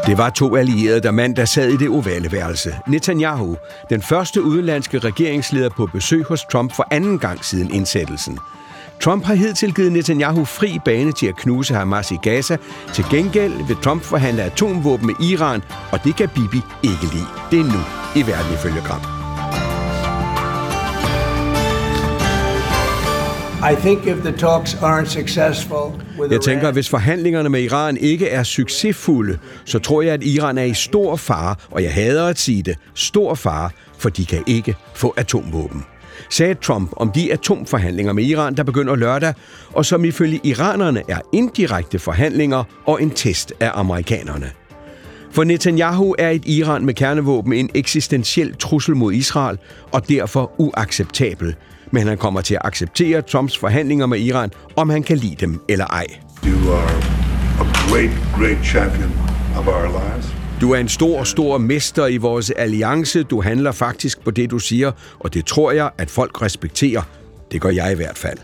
Det var to allierede, der mandag sad i det ovale værelse. Netanyahu, den første udenlandske regeringsleder på besøg hos Trump for anden gang siden indsættelsen. Trump har hidtil givet Netanyahu fri bane til at knuse Hamas i Gaza. Til gengæld vil Trump forhandle atomvåben med Iran, og det kan Bibi ikke lide. Det er nu i Verden ifølge Gram. Jeg tænker, at hvis forhandlingerne med Iran ikke er succesfulde, så tror jeg, at Iran er i stor fare, og jeg hader at sige det, stor fare, for de kan ikke få atomvåben. Sagde Trump om de atomforhandlinger med Iran, der begynder lørdag, og som ifølge iranerne er indirekte forhandlinger og en test af amerikanerne. For Netanyahu er et Iran med kernevåben en eksistentiel trussel mod Israel, og derfor uacceptabel. Men han kommer til at acceptere Trumps forhandlinger med Iran, om han kan lide dem eller ej. You are a great champion of our lives. Du er en stor mester i vores alliance. Du handler faktisk på det, du siger, og det tror jeg, at folk respekterer. Det gør jeg i hvert fald.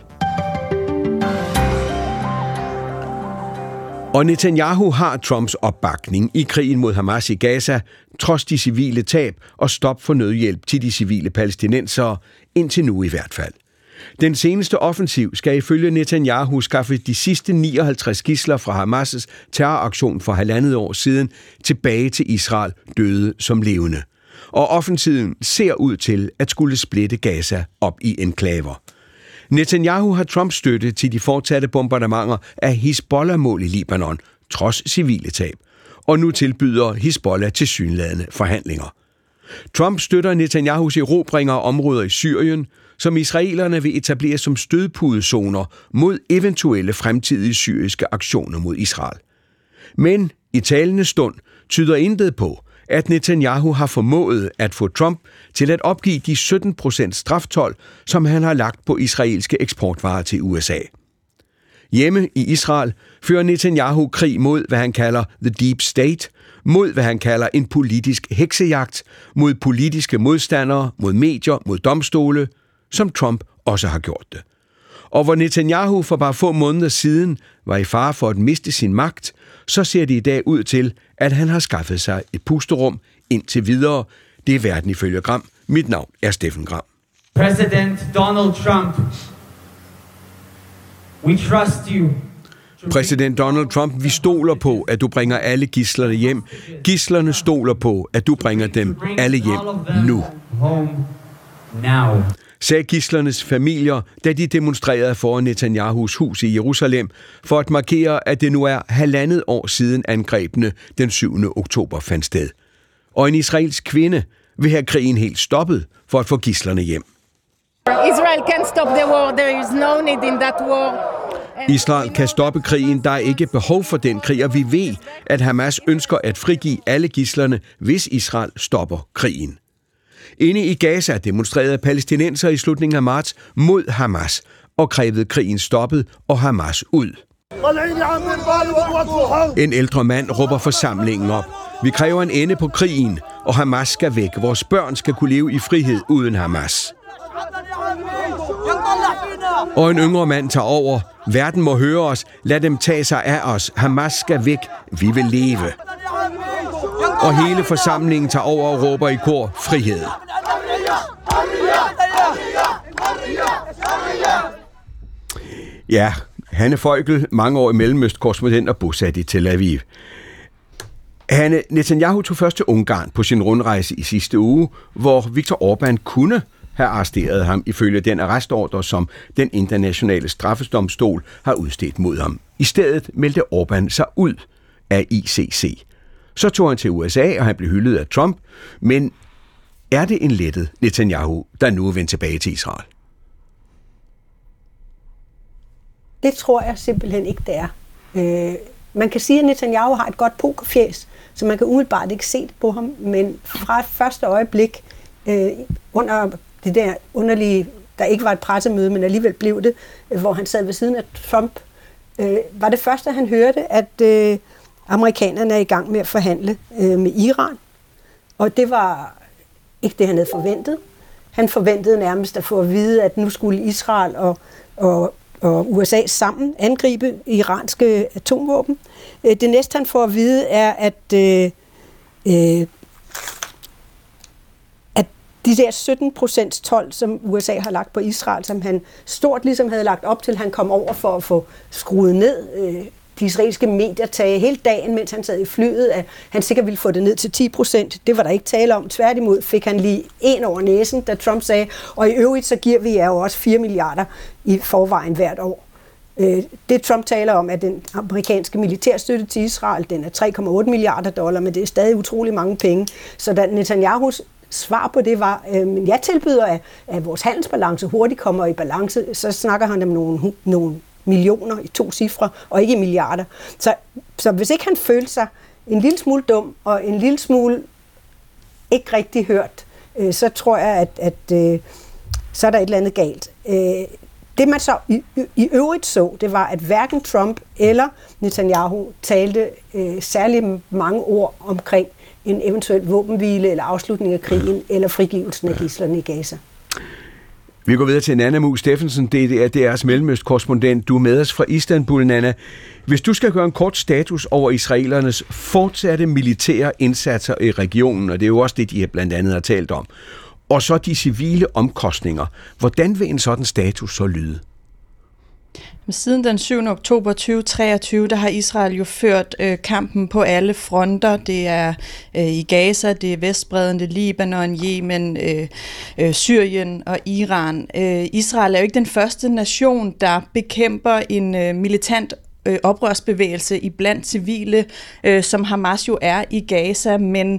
Og Netanyahu har Trumps opbakning i krigen mod Hamas i Gaza, trods de civile tab og stop for nødhjælp til de civile palæstinensere, indtil nu i hvert fald. Den seneste offensiv skal ifølge Netanyahu skaffe de sidste 59 gidsler fra Hamas' terroraktion for 1,5 år siden tilbage til Israel, døde som levende. Og offensiven ser ud til at skulle splitte Gaza op i enklaver. Netanyahu har Trumps støtte til de fortsatte bombardementer af Hizbollah-mål i Libanon, trods civile tab. Og nu tilbyder Hizbollah tilsyneladende forhandlinger. Trump støtter Netanyahus erobringer af områder i Syrien, som israelerne vil etablere som stødpudezoner mod eventuelle fremtidige syriske aktioner mod Israel. Men i talende stund tyder intet på, at Netanyahu har formået at få Trump til at opgive de 17% straftold, som han har lagt på israelske eksportvarer til USA. Hjemme i Israel fører Netanyahu krig mod, hvad han kalder the deep state, mod hvad han kalder en politisk heksejagt, mod politiske modstandere, mod medier, mod domstole, som Trump også har gjort det. Og hvor Netanyahu for bare få måneder siden var i fare for at miste sin magt, så ser det i dag ud til, at han har skaffet sig et pusterum indtil videre. Det er Verden ifølge Gram. Mit navn er Steffen Gram. President Donald Trump, we trust you. Præsident Donald Trump, vi stoler på, at du bringer alle gidslerne hjem. Gidslerne stoler på, at du bringer dem alle hjem nu. Sagde gidslernes familier, da de demonstrerede foran Netanyahus hus i Jerusalem, for at markere, at det nu er 1,5 år siden angrebene den 7. oktober fandt sted. Og en israelsk kvinde vil have krigen helt stoppet for at få gidslerne hjem. Israel can stop the war. There is no need in that war. Israel kan stoppe krigen. Der er ikke behov for den krig, og vi ved, at Hamas ønsker at frigive alle gidslerne, hvis Israel stopper krigen. Inde i Gaza demonstrerede palæstinenser i slutningen af marts mod Hamas og krævede krigen stoppet og Hamas ud. En ældre mand råber forsamlingen op. Vi kræver en ende på krigen, og Hamas skal væk. Vores børn skal kunne leve i frihed uden Hamas. Og en yngre mand tager over. Verden må høre os. Lad dem tage sig af os. Hamas skal væk. Vi vil leve. Og hele forsamlingen tager over og råber i kor frihed. Ja, Hanne Feugel, mangeårig mellemøstkorrespondent og bosat i Tel Aviv. Hanne, Netanyahu tog først til Ungarn på sin rundrejse i sidste uge, hvor Viktor Orbán kunne have arresteret ham ifølge den arrestordre, som den internationale straffedomstol har udstedt mod ham. I stedet meldte Orbán sig ud af ICC. Så tog han til USA, og han blev hyldet af Trump. Men er det en lettet Netanyahu, der nu er vendt tilbage til Israel? Det tror jeg simpelthen ikke, det er. Man kan sige, at Netanyahu har et godt pokerfjæs, så man kan umiddelbart ikke se det på ham, men fra et første øjeblik, under det der underlige, der ikke var et pressemøde, men alligevel blev det, hvor han sad ved siden af Trump, var det første, han hørte, at amerikanerne er i gang med at forhandle med Iran. Og det var ikke det, han havde forventet. Han forventede nærmest at få at vide, at nu skulle Israel og USA sammen angribe iranske atomvåben. Det næste, han får at vide, er, at de der 17% told, som USA har lagt på Israel, som han stort ligesom havde lagt op til, han kom over for at få skruet ned. De israelske medier tage hele dagen, mens han sad i flyet, at han sikkert ville få det ned til 10%. Det var der ikke tale om. Tværtimod fik han lige en over næsen, da Trump sagde, og i øvrigt så giver vi jer jo også 4 milliarder i forvejen hvert år. Det Trump taler om, at den amerikanske militærstøtte til Israel, den er 3,8 milliarder dollar, men det er stadig utrolig mange penge. Så da Netanyahus svar på det var, jeg tilbyder, at vores handelsbalance hurtigt kommer i balance, så snakker han om nogle millioner i 2 cifre, og ikke i milliarder. Så hvis ikke han følte sig en lille smule dum, og en lille smule ikke rigtig hørt, så tror jeg, at så er der et eller andet galt. Det man så i øvrigt så, det var, at hverken Trump eller Netanyahu talte særlig mange ord omkring en eventuel våbenhvile eller afslutning af krigen eller frigivelsen af gidslerne i Gaza. Vi går videre til Nanna Mug Steffensen, DR's Mellemøst-korrespondent. Du er med os fra Istanbul, Nanna. Hvis du skal gøre en kort status over israelernes fortsatte militære indsatser i regionen, og det er jo også det, de blandt andet har talt om, og så de civile omkostninger, hvordan vil en sådan status så lyde? Siden den 7. oktober 2023, der har Israel jo ført kampen på alle fronter. Det er i Gaza, det er Vestbredden, det er Libanon, Yemen, Syrien og Iran. Israel er jo ikke den første nation, der bekæmper en militant oprørsbevægelse iblandt civile, som Hamas jo er i Gaza, men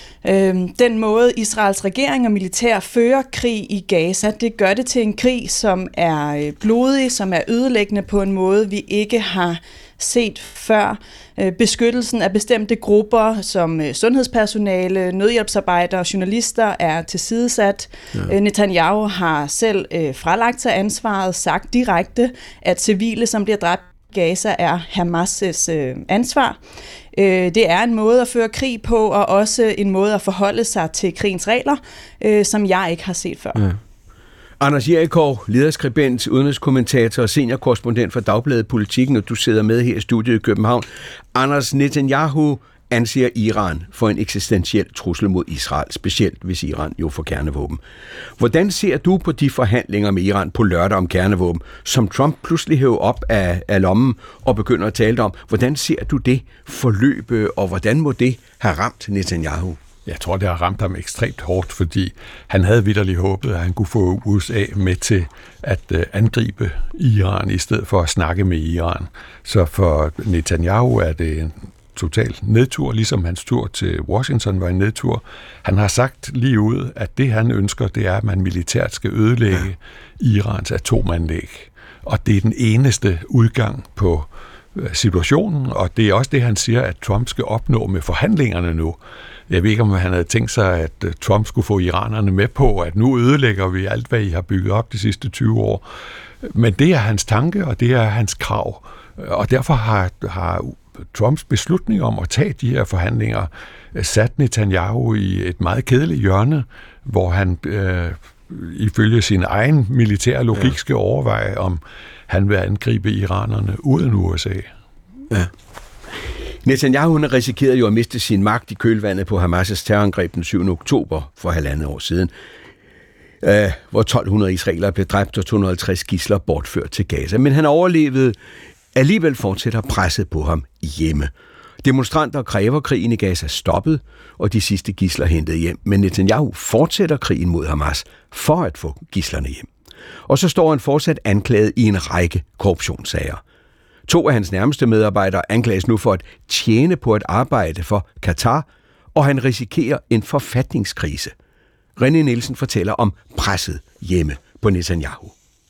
den måde Israels regering og militær fører krig i Gaza, det gør det til en krig, som er blodig, som er ødelæggende på en måde, vi ikke har set før. Beskyttelsen af bestemte grupper som sundhedspersonale, nødhjælpsarbejdere og journalister er tilsidesat. Ja. Netanyahu har selv fralagt sig ansvaret, sagt direkte, at civile, som bliver dræbt i Gaza, er Hamas' ansvar. Det er en måde at føre krig på, og også en måde at forholde sig til krigens regler, som jeg ikke har set før. Ja. Anders Jerikov, lederskribent, udenrigskommentator og seniorkorrespondent for Dagbladet Politikken, og du sidder med her i studiet i København. Anders, Netanyahu anser Iran for en eksistentiel trussel mod Israel, specielt hvis Iran jo får kernevåben. Hvordan ser du på de forhandlinger med Iran på lørdag om kernevåben, som Trump pludselig hæver op af lommen og begynder at tale om? Hvordan ser du det forløbe, og hvordan må det have ramt Netanyahu? Jeg tror, det har ramt ham ekstremt hårdt, fordi han havde vitterligt håbet, at han kunne få USA med til at angribe Iran, i stedet for at snakke med Iran. Så for Netanyahu er det en total nedtur, ligesom hans tur til Washington var en nedtur. Han har sagt lige ud, at det han ønsker, det er, at man militært skal ødelægge Irans atomanlæg. Og det er den eneste udgang på situationen, og det er også det, han siger, at Trump skal opnå med forhandlingerne nu. Jeg ved ikke, om han havde tænkt sig, at Trump skulle få iranerne med på, at nu ødelægger vi alt, hvad I har bygget op de sidste 20 år. Men det er hans tanke, og det er hans krav. Og derfor har Trumps beslutning om at tage de her forhandlinger sat Netanyahu i et meget kedeligt hjørne, hvor han ifølge sin egen militære logik skal overveje, om han vil angribe iranerne uden USA. Ja. Netanyahu risikerede jo at miste sin magt i kølvandet på Hamas' terrorangreb den 7. oktober for 1,5 år siden, hvor 1200 israelere blev dræbt og 250 gidsler bortført til Gaza. Men han overlevede. Alligevel fortsætter presset på ham hjemme. Demonstranter kræver krigen i Gaza stoppet, og de sidste gidsler hentet hjem. Men Netanyahu fortsætter krigen mod Hamas for at få gidslerne hjem. Og så står han fortsat anklaget i en række korruptionssager. 2 af hans nærmeste medarbejdere anklages nu for at tjene på at arbejde for Katar, og han risikerer en forfatningskrise. René Nielsen fortæller om presset hjemme på Netanyahu.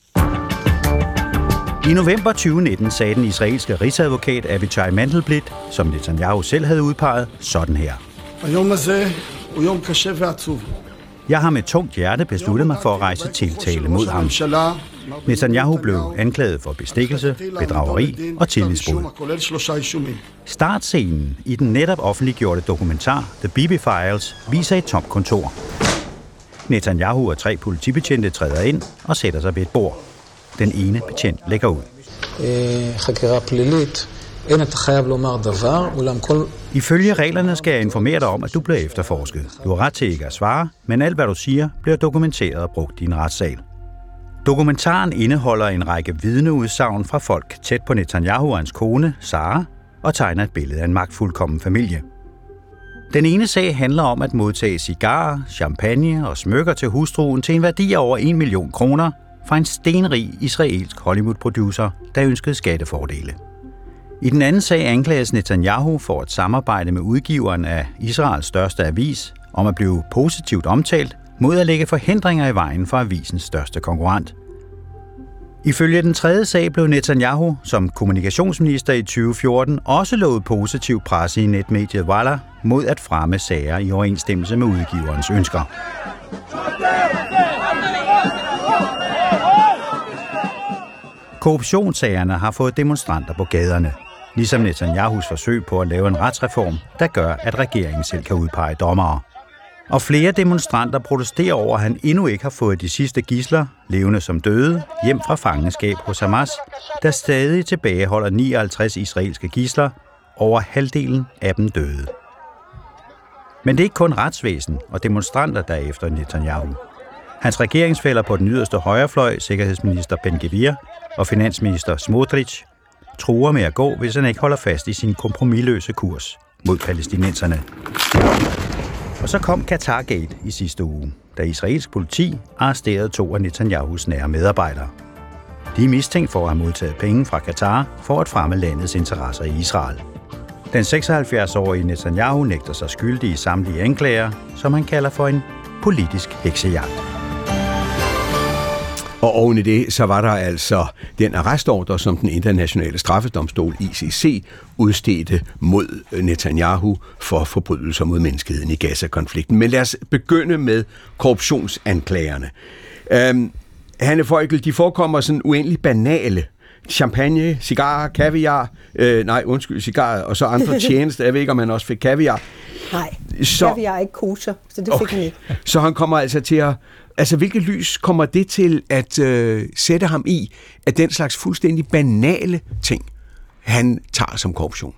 I november 2019 sagde den israelske rigsadvokat Avichai Mandelblit, som Netanyahu selv havde udpeget, sådan her. Jeg har med tungt hjerte besluttet mig for at rejse tiltale mod ham. Netanyahu blev anklaget for bestikkelse, bedrageri og tillidsbrud. Startscenen i den netop offentliggjorte dokumentar The Bibi Files viser et tomt kontor. Netanyahu og 3 politibetjente træder ind og sætter sig ved et bord. den ene betjent lægger ud. Ifølge reglerne skal jeg informere dig om, at du bliver efterforsket. Du har ret til ikke at svare, men alt hvad du siger bliver dokumenteret og brugt i en retssal. Dokumentaren indeholder en række vidneudsagn fra folk tæt på Netanyahu og hans kone, Sara, og tegner et billede af en magtfuldkommen familie. Den ene sag handler om at modtage cigarer, champagne og smykker til hustruen til en værdi af over 1 million kroner fra en stenrig israelsk Hollywood-producer, der ønskede skattefordele. I den anden sag anklages Netanyahu for et samarbejde med udgiveren af Israels største avis om at blive positivt omtalt mod at lægge forhindringer i vejen for avisens største konkurrent. Ifølge den tredje sag blev Netanyahu som kommunikationsminister i 2014 også lovet positiv presse i netmediet Walla mod at fremme sager i overensstemmelse med udgiverens ønsker. Korruptionssagerne har fået demonstranter på gaderne, ligesom Netanyahus forsøg på at lave en retsreform, der gør, at regeringen selv kan udpege dommere. Og flere demonstranter protesterer over, at han endnu ikke har fået de sidste gidsler, levende som døde, hjem fra fangenskab hos Hamas, der stadig tilbageholder 59 israelske gidsler, over halvdelen af dem døde. Men det er ikke kun retsvæsen og demonstranter, der er efter Netanyahu. Hans regeringsfæller på den yderste højrefløj, sikkerhedsminister Ben-Gvir og finansminister Smotrich, truer med at gå, hvis han ikke holder fast i sin kompromisløse kurs mod palæstinenserne. Og så kom Qatargate i sidste uge, da israelsk politi arresterede 2 af Netanyahus nære medarbejdere. De er mistænkt for at have modtaget penge fra Qatar for at fremme landets interesser i Israel. Den 76-årige Netanyahu nægter sig skyldig i samtlige anklager, som han kalder for en politisk heksejagt. Og oven i det, så var der altså den arrestordre, som den internationale straffedomstol ICC udstedte mod Netanyahu for forbrydelser mod menneskeheden i Gaza-konflikten. Men lad os begynde med korruptionsanklagerne. Hanne Feugel, de forekommer sådan uendelig banale. Champagne, cigarer, kaviar, cigarer og så andre tjenester. Jeg ved ikke, om han også fik kaviar. Nej, kaviar er ikke kosher, så det fik han ikke. Så han kommer altså til at... Altså, hvilket lys kommer det til at sætte ham i, at den slags fuldstændig banale ting, han tager som korruption?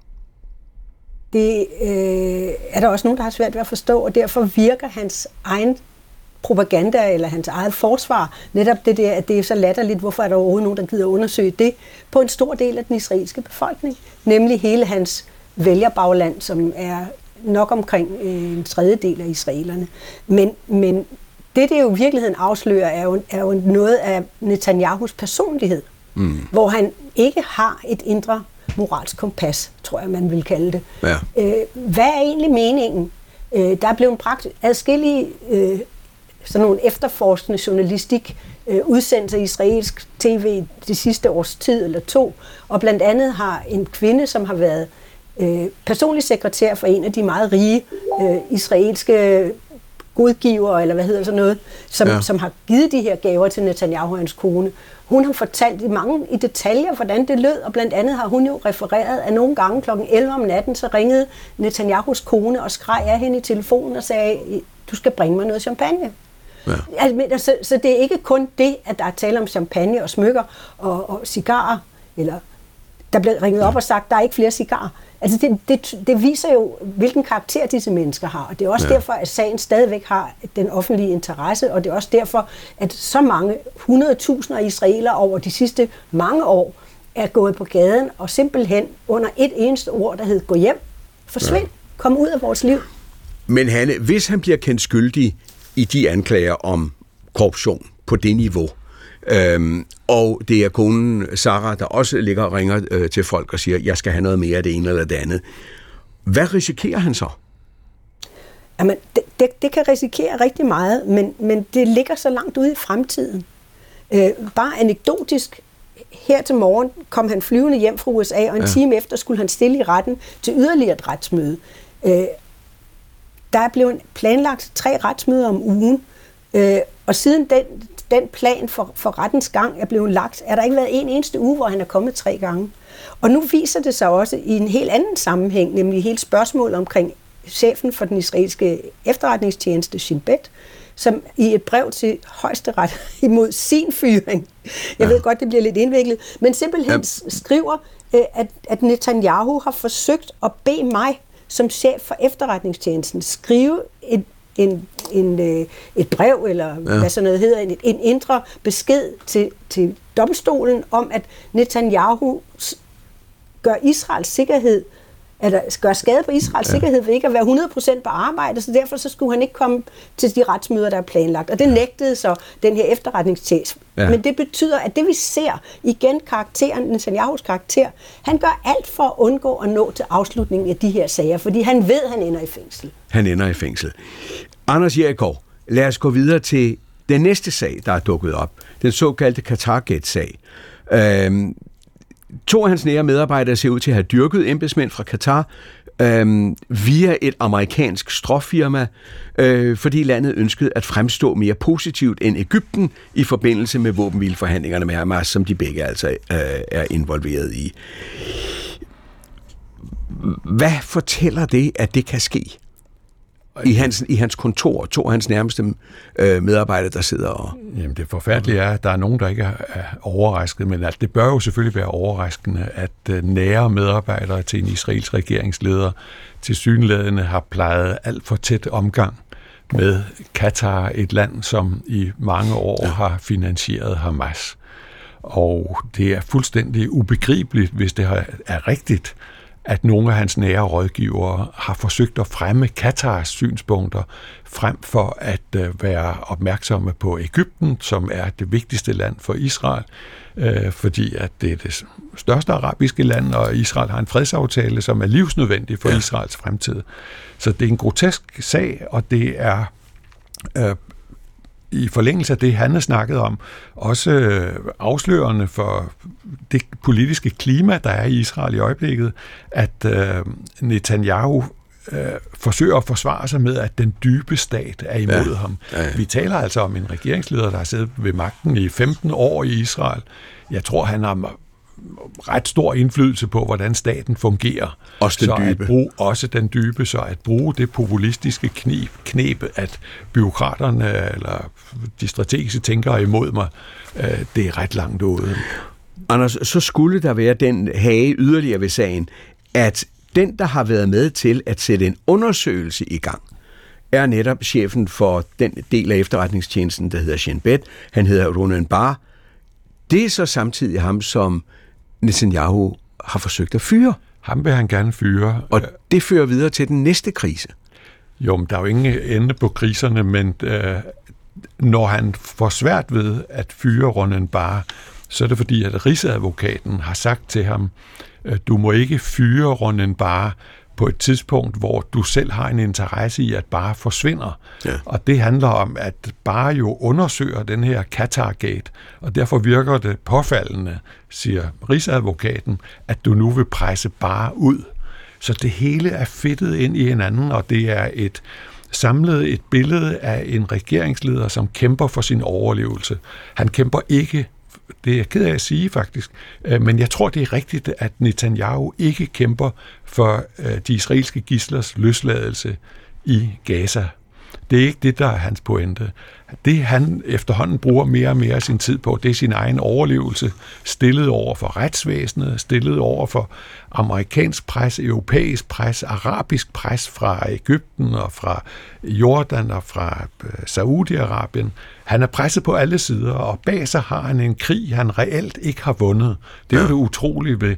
Det er der også nogen, der har svært ved at forstå, og derfor virker hans egen propaganda eller hans eget forsvar, netop det der, at det er så latterligt, hvorfor er der overhovedet nogen, der gider undersøge det, på en stor del af den israelske befolkning, nemlig hele hans vælgerbagland, som er nok omkring en tredjedel af israelerne. Men det jo i virkeligheden afslører, er jo noget af Netanyahus personlighed, hvor han ikke har et indre moralsk kompas, tror jeg, man vil kalde det. Ja. Hvad er egentlig meningen? Der er blevet bragt adskillige sådan nogle efterforskende journalistik udsendelser i israelsk tv det sidste års tid eller 2, og blandt andet har en kvinde, som har været personlig sekretær for en af de meget rige israelske godgiver, eller hvad hedder sådan noget, som har givet de her gaver til Netanyahu og hans kone. Hun har fortalt i detaljer, hvordan det lød, og blandt andet har hun jo refereret, at nogle gange kl. 11 om natten, så ringede Netanyahus kone og skreg af hende i telefonen og sagde, du skal bringe mig noget champagne. Ja. Altså, så det er ikke kun det, at der er tale om champagne og smykker og cigarer, eller der blev ringet op og sagt, der er ikke flere cigarer. Altså det viser jo, hvilken karakter disse mennesker har, og det er også derfor, at sagen stadigvæk har den offentlige interesse, og det er også derfor, at så mange 100.000 af israelere over de sidste mange år er gået på gaden og simpelthen under et eneste ord, der hed gå hjem, forsvind, kom ud af vores liv. Men Hanne, hvis han bliver kendt skyldig i de anklager om korruption på det niveau, og det er konen Sara, der også ligger og ringer til folk og siger, jeg skal have noget mere af det ene eller det andet. Hvad risikerer han så? Jamen, det kan risikere rigtig meget, men det ligger så langt ude i fremtiden. Bare anekdotisk, her til morgen kom han flyvende hjem fra USA, og en time efter skulle han stille i retten til yderligere et retsmøde. Der er blevet planlagt 3 retsmøder om ugen, og siden den plan for rettens gang er blevet lagt, er der ikke været en eneste uge, hvor han er kommet 3 gange. Og nu viser det sig også i en helt anden sammenhæng, nemlig hele spørgsmålet omkring chefen for den israelske efterretningstjeneste, Shin Bet, som i et brev til højesteret imod sin fyring, jeg ved godt, det bliver lidt indviklet, men simpelthen skriver, at Netanyahu har forsøgt at bede mig som chef for efterretningstjenesten skrive et brev, eller hvad sådan noget hedder, en indre besked til domstolen om, at Netanyahu gør Israels sikkerhed, eller gør skade på Israels sikkerhed ved ikke at være 100% på arbejde, så derfor så skulle han ikke komme til de retsmøder, der er planlagt. Og det nægtede så den her efterretningschef. Ja. Men det betyder, at det vi ser, igen Netanyahus karakter, han gør alt for at undgå at nå til afslutningen af de her sager, fordi han ved, at han ender i fængsel. Han ender i fængsel. Anders Jerichov, lad os gå videre til den næste sag, der er dukket op. Den såkaldte Qatargate-sag. 2 af hans nære medarbejdere ser ud til at have dyrket embedsmænd fra Qatar via et amerikansk stråfirma, fordi landet ønskede at fremstå mere positivt end Egypten i forbindelse med våbenhvileforhandlingerne med Hamas, som de begge altså er involveret i. Hvad fortæller det, at det kan ske? I hans kontor, 2 af hans nærmeste medarbejdere, der sidder og... Jamen det forfærdelige er, at der er nogen, der ikke er overrasket, men det bør jo selvfølgelig være overraskende, at nære medarbejdere til en israelsk regeringsleder tilsyneladende har plejet alt for tæt omgang med Katar, et land, som i mange år har finansieret Hamas. Og det er fuldstændig ubegribeligt, hvis det er rigtigt, at nogle af hans nære rådgivere har forsøgt at fremme Katars synspunkter frem for at være opmærksomme på Egypten, som er det vigtigste land for Israel, fordi at det er det største arabiske land, og Israel har en fredsaftale, som er livsnødvendig for Israels fremtid. Så det er en grotesk sag, og det er i forlængelse af det, han har snakket om, også afslørende for det politiske klima, der er i Israel i øjeblikket, at Netanyahu forsøger at forsvare sig med, at den dybe stat er imod ham. Ja. Vi taler altså om en regeringsleder, der har siddet ved magten i 15 år i Israel. Jeg tror, han har ret stor indflydelse på, hvordan staten fungerer. Også den dybe, så at bruge det populistiske kneb, at byråkraterne eller de strategiske tænkere imod mig, det er ret langt ude. Anders, så skulle der være den hage yderligere ved sagen, at den, der har været med til at sætte en undersøgelse i gang, er netop chefen for den del af efterretningstjenesten, der hedder Shin Bet. Han hedder Ronen Bar. Det er så samtidig ham, som Netanyahu har forsøgt at fyre. Ham vil han gerne fyre. Og det fører videre til den næste krise. Jo, men der er jo ingen ende på kriserne, men når han får svært ved at fyre Ronen Bar, så er det fordi, at rigsadvokaten har sagt til ham, du må ikke fyre Ronen Bar på et tidspunkt, hvor du selv har en interesse i, at Bar forsvinder. Ja. Og det handler om, at Bar jo undersøger den her Qatargate, og derfor virker det påfaldende, siger rigsadvokaten, at du nu vil presse Bar ud. Så det hele er fedtet ind i hinanden, og det er samlet et billede af en regeringsleder, som kæmper for sin overlevelse. Han kæmper ikke, det er jeg ked af at sige faktisk, men jeg tror, det er rigtigt, at Netanyahu ikke kæmper for de israelske gidslers løsladelse i Gaza. Det er ikke det, der er hans pointe. Det, han efterhånden bruger mere og mere af sin tid på, det er sin egen overlevelse, stillet over for retsvæsenet, stillet over for amerikansk pres, europæisk pres, arabisk pres fra Egypten og fra Jordan og fra Saudi-Arabien. Han er presset på alle sider, og bag sig har han en krig, han reelt ikke har vundet. Det er jo det utrolige ved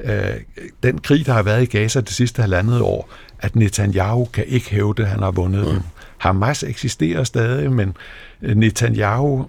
den krig, der har været i Gaza det sidste 1,5 år, at Netanyahu kan ikke hævde, at han har vundet den. Hamas eksisterer stadig, men Netanyahu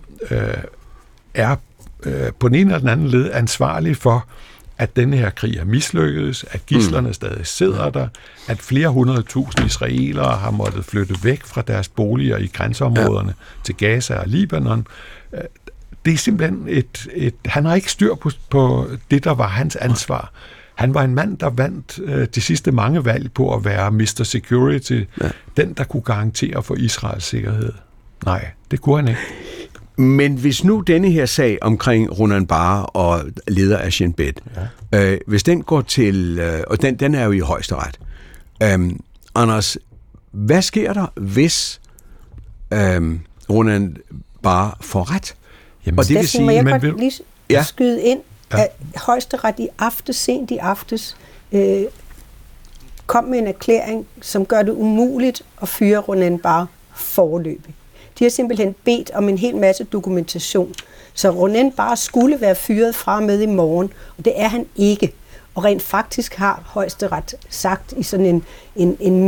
er på den ene eller den anden led ansvarlig for, at denne her krig er mislykkedes, at gidslerne stadig sidder der, at flere 100.000 israelere har måttet flytte væk fra deres boliger i grænseområderne til Gaza og Libanon. Det er simpelthen han har ikke styr på det, der var hans ansvar. Han var en mand, der vandt de sidste mange valg på at være Mr. Security, den, der kunne garantere for Israels sikkerhed. Nej, det kunne han ikke. Men hvis nu denne her sag omkring Ronen Bar og leder af Shin Bet, hvis den går til, og den er jo i højesteret. Anders, hvad sker der, hvis Ronan bare får ret. Jamen, og det vil Steffen, sige, må jeg man godt lige skyde ind, at Højesteret i aftes, sent i aftes, kom med en erklæring, som gør det umuligt at fyre Ronan Bar foreløbig. De har simpelthen bedt om en hel masse dokumentation. Så Ronan Bar skulle være fyret fra med i morgen, og det er han ikke. Og rent faktisk har Højesteret sagt i sådan en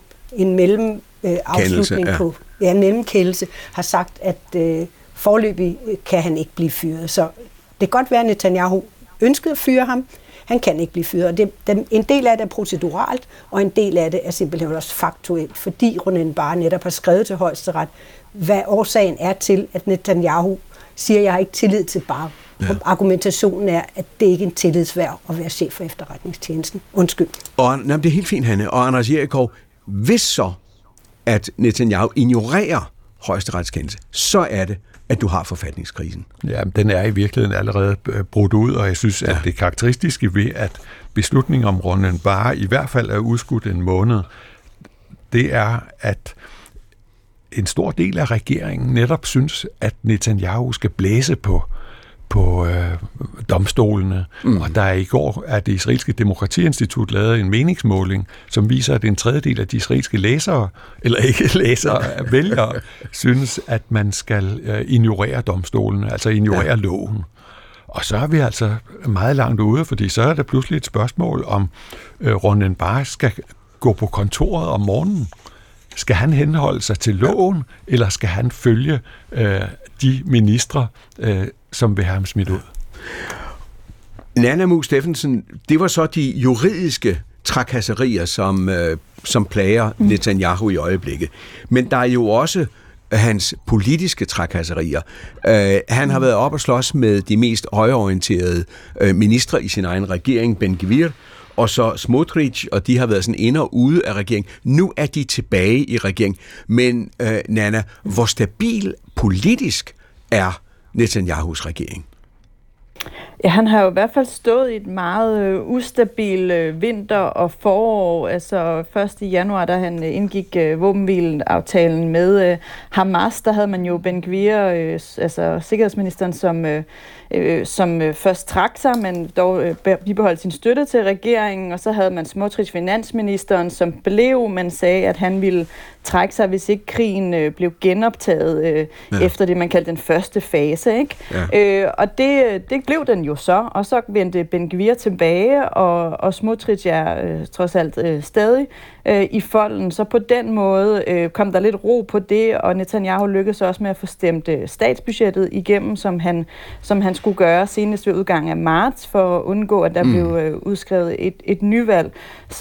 mellemafslutning på en mellemkendelse, har sagt, at foreløbig kan han ikke blive fyret. Så det kan godt være, at Netanyahu ønskede at fyre ham. Han kan ikke blive fyret. En del af det er proceduralt, og en del af det er simpelthen også faktuelt, fordi Ronan Bar netop har skrevet til Højesteret, hvad årsagen er til, at Netanyahu siger, at jeg har ikke tillid til Bar. Ja. Argumentationen er, at det ikke er en tillidsværd at være chef for efterretningstjenesten. Undskyld. Det er helt fint, Hanne. Og Anders Jerikov, hvis så, at Netanyahu ignorerer højesteretskendelse, så er det, at du har forfatningskrisen. Ja, den er i virkeligheden allerede brudt ud, og jeg synes, at det karakteristiske ved, at beslutningen om Ronan Bar i hvert fald er udskudt en måned, det er, at en stor del af regeringen netop synes, at Netanyahu skal blæse på domstolene. Og der er i går, at det israelske demokratiinstitut lavede en meningsmåling, som viser, at en tredjedel af de israelske læsere, eller ikke læsere, vælgere, synes, at man skal ignorere domstolene, altså ignorere loven. Og så er vi altså meget langt ude, fordi så er der pludselig et spørgsmål, om Ronan Bar skal gå på kontoret om morgenen. Skal han henholde sig til loven, eller skal han følge de ministre, som vil have ham smidt ud? Nanna Mugh Steffensen, det var så de juridiske trakasserier, som plager Netanyahu i øjeblikket. Men der er jo også hans politiske trakasserier. Han har været op og slås med de mest højreorienterede ministre i sin egen regering, Ben Gvir, og så Smotrich, og de har været sådan ind og ude af regeringen. Nu er de tilbage i regeringen. Men Nanna, hvor stabil politisk er Netanyahus regering? Ja, han har jo i hvert fald stået i et meget ustabil vinter og forår. Altså 1. januar, da han indgik våbenhvileaftalen med Hamas, der havde man jo Ben Gvir, altså sikkerhedsministeren, som først trak sig, men dog bibeholdt sin støtte til regeringen, og så havde man Smotrich, finansministeren, som blev, men sagde, at han ville trække sig, hvis ikke krigen blev genoptaget efter det, man kaldte den første fase. Ikke? Ja. Og det blev den jo så, og så vendte Ben Gvir tilbage, og Smotrich er trods alt stadig i folden. Så på den måde kom der lidt ro på det, og Netanyahu lykkedes også med at få stemt statsbudgettet igennem, som han skulle gøre senest ved udgangen af marts, for at undgå, at der blev udskrevet et nyvalg.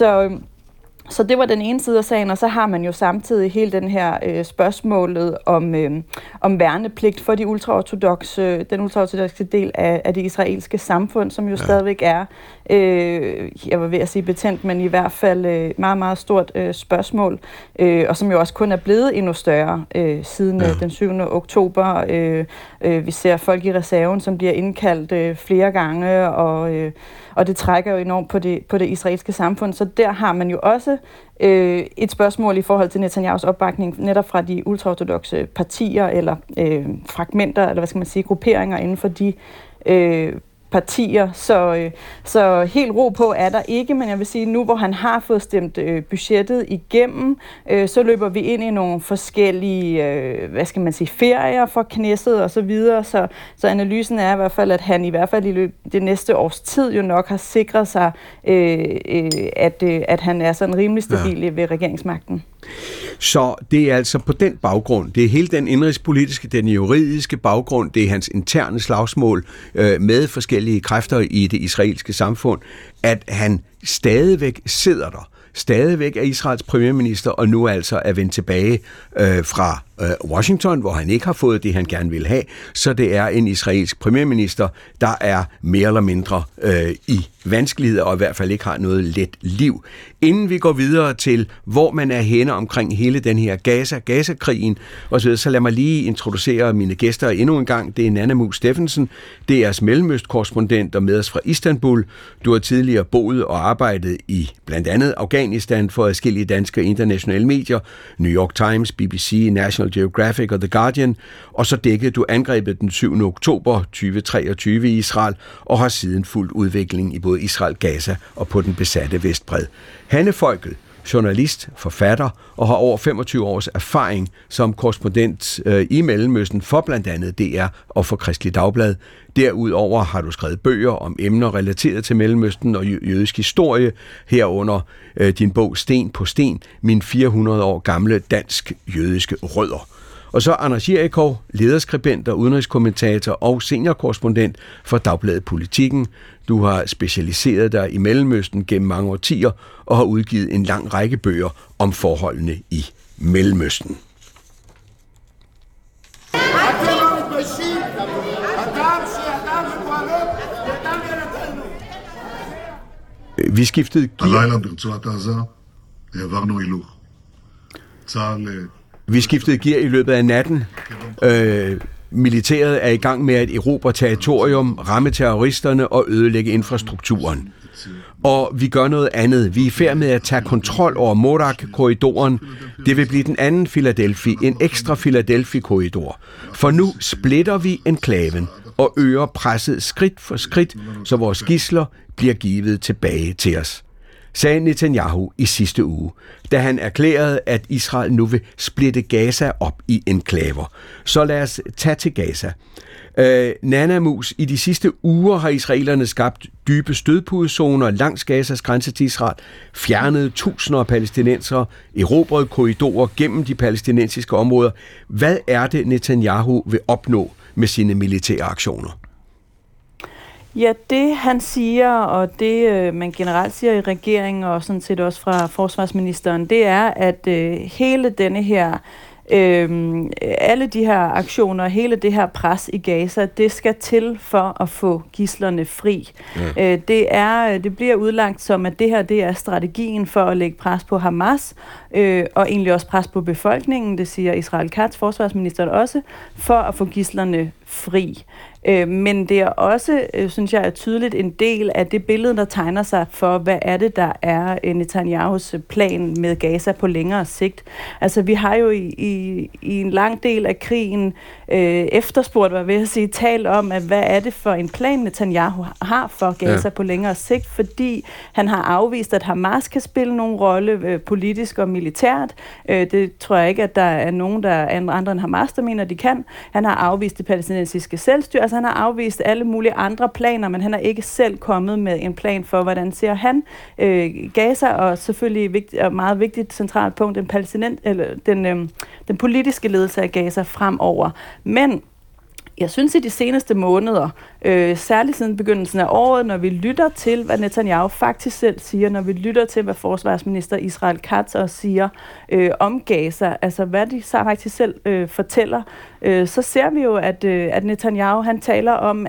Så det var den ene side af sagen, og så har man jo samtidig hele den her spørgsmålet om værnepligt for den ultraortodokse del af det israelske samfund, som jo stadigvæk er, jeg var ved at sige betændt, men i hvert fald meget, meget stort spørgsmål, og som jo også kun er blevet endnu større siden den 7. oktober. Vi ser folk i reserven, som bliver indkaldt flere gange, og det trækker jo enormt på det israelske samfund, så der har man jo også et spørgsmål i forhold til Netanyahus opbakning netop fra de ultraortodokse partier eller fragmenter, eller hvad skal man sige, grupperinger inden for de partier, så helt ro på er der ikke, men jeg vil sige, nu hvor han har fået stemt budgettet igennem, så løber vi ind i nogle forskellige, hvad skal man sige, ferier for Knesset og så videre, så analysen er i hvert fald, at han i hvert fald i det næste års tid jo nok har sikret sig, at han er sådan rimelig stabil ved regeringsmagten. Så det er altså på den baggrund, det er hele den indrigspolitiske, den juridiske baggrund, det er hans interne slagsmål med forskellige kræfter i det israelske samfund, at han stadigvæk sidder der. Stadigvæk er Israels premierminister, og nu altså er vendt tilbage fra Washington, hvor han ikke har fået det, han gerne vil have. Så det er en israelsk premierminister, der er mere eller mindre i vanskeligheder, og i hvert fald ikke har noget let liv. Inden vi går videre til, hvor man er henne omkring hele den her Gaza-krigen, og så lad mig lige introducere mine gæster endnu en gang. Det er Nanna Mugh Steffensen, DR's Mellemøst-korrespondent og med os fra Istanbul. Du har tidligere boet og arbejdet i blandt andet Afghanistan for adskillige danske og internationale medier, New York Times, BBC, National National Geographic og The Guardian, og så dækkede du angrebet den 7. oktober 2023 i Israel, og har siden fulgt udviklingen i både Israel, Gaza og på den besatte Vestbred. Hanne Folkel, journalist, forfatter og har over 25 års erfaring som korrespondent i Mellemøsten for blandt andet DR og for Kristeligt Dagblad. Derudover har du skrevet bøger om emner relateret til Mellemøsten og jødisk historie, herunder din bog Sten på Sten, min 400 år gamle dansk-jødiske rødder. Og så Anders Jerichov, lederskribent og udenrigskommentator og seniorkorrespondent for Dagbladet Politikken. Du har specialiseret dig i Mellemøsten gennem mange årtier og har udgivet en lang række bøger om forholdene i Mellemøsten. Vi skiftede gear i løbet af natten. Militæret er i gang med at erobre territorium, ramme terroristerne og ødelægge infrastrukturen. Og vi gør noget andet. Vi er i færd med at tage kontrol over Morak-korridoren. Det vil blive den anden Philadelphia, en ekstra Philadelphia-korridor. For nu splitter vi enklaven og øger presset skridt for skridt, så vores gidsler bliver givet tilbage til os, sagde Netanyahu i sidste uge, da han erklærede, at Israel nu vil splitte Gaza op i enklaver. Så lad os tage til Gaza. Nana Mus, i de sidste uger har israelerne skabt dybe stødpudezoner langs Gazas grænse til Israel, fjernet tusinder af palæstinensere, erobret korridorer gennem de palæstinensiske områder. Hvad er det, Netanyahu vil opnå med sine militære aktioner? Ja, det han siger, og det man generelt siger i regeringen, og sådan set også fra forsvarsministeren, det er, at hele denne her, alle de her aktioner, hele det her pres i Gaza, det skal til for at få gidslerne fri. Ja. Det bliver udlagt som, at det her det er strategien for at lægge pres på Hamas, og egentlig også pres på befolkningen, det siger Israel Katz, forsvarsministeren også, for at få gidslerne fri. Men det er også, synes jeg, er tydeligt en del af det billede, der tegner sig for, hvad er det, der er Netanyahus plan med Gaza på længere sigt. Altså, vi har jo i en lang del af krigen efterspurgt, hvad vil jeg sige, talt om, at hvad er det for en plan, Netanyahu har for Gaza på længere sigt, fordi han har afvist, at Hamas kan spille nogen rolle politisk og militært. Det tror jeg ikke, at der er nogen, der er andre end Hamas, der mener, de kan. Han har afvist det palæstinensiske selvstyre, altså han har afvist alle mulige andre planer, men han er ikke selv kommet med en plan for, hvordan ser han Gaza, og selvfølgelig og meget vigtigt centralt punkt, den politiske ledelse af Gaza fremover. Men jeg synes i de seneste måneder, særligt siden begyndelsen af året, når vi lytter til, hvad Netanyahu faktisk selv siger, når vi lytter til, hvad forsvarsminister Israel Katz også siger om Gaza, altså hvad de faktisk selv fortæller, så ser vi jo, at Netanyahu han taler om,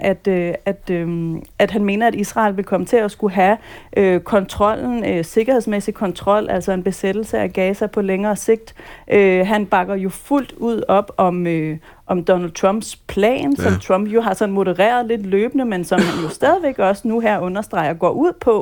at han mener, at Israel vil komme til at skulle have kontrollen, sikkerhedsmæssig kontrol, altså en besættelse af Gaza på længere sigt. Han bakker jo fuldt ud op om Donald Trumps plan, som Trump jo har sådan modereret lidt løbende, men som han jo stadigvæk også nu her understreger går ud på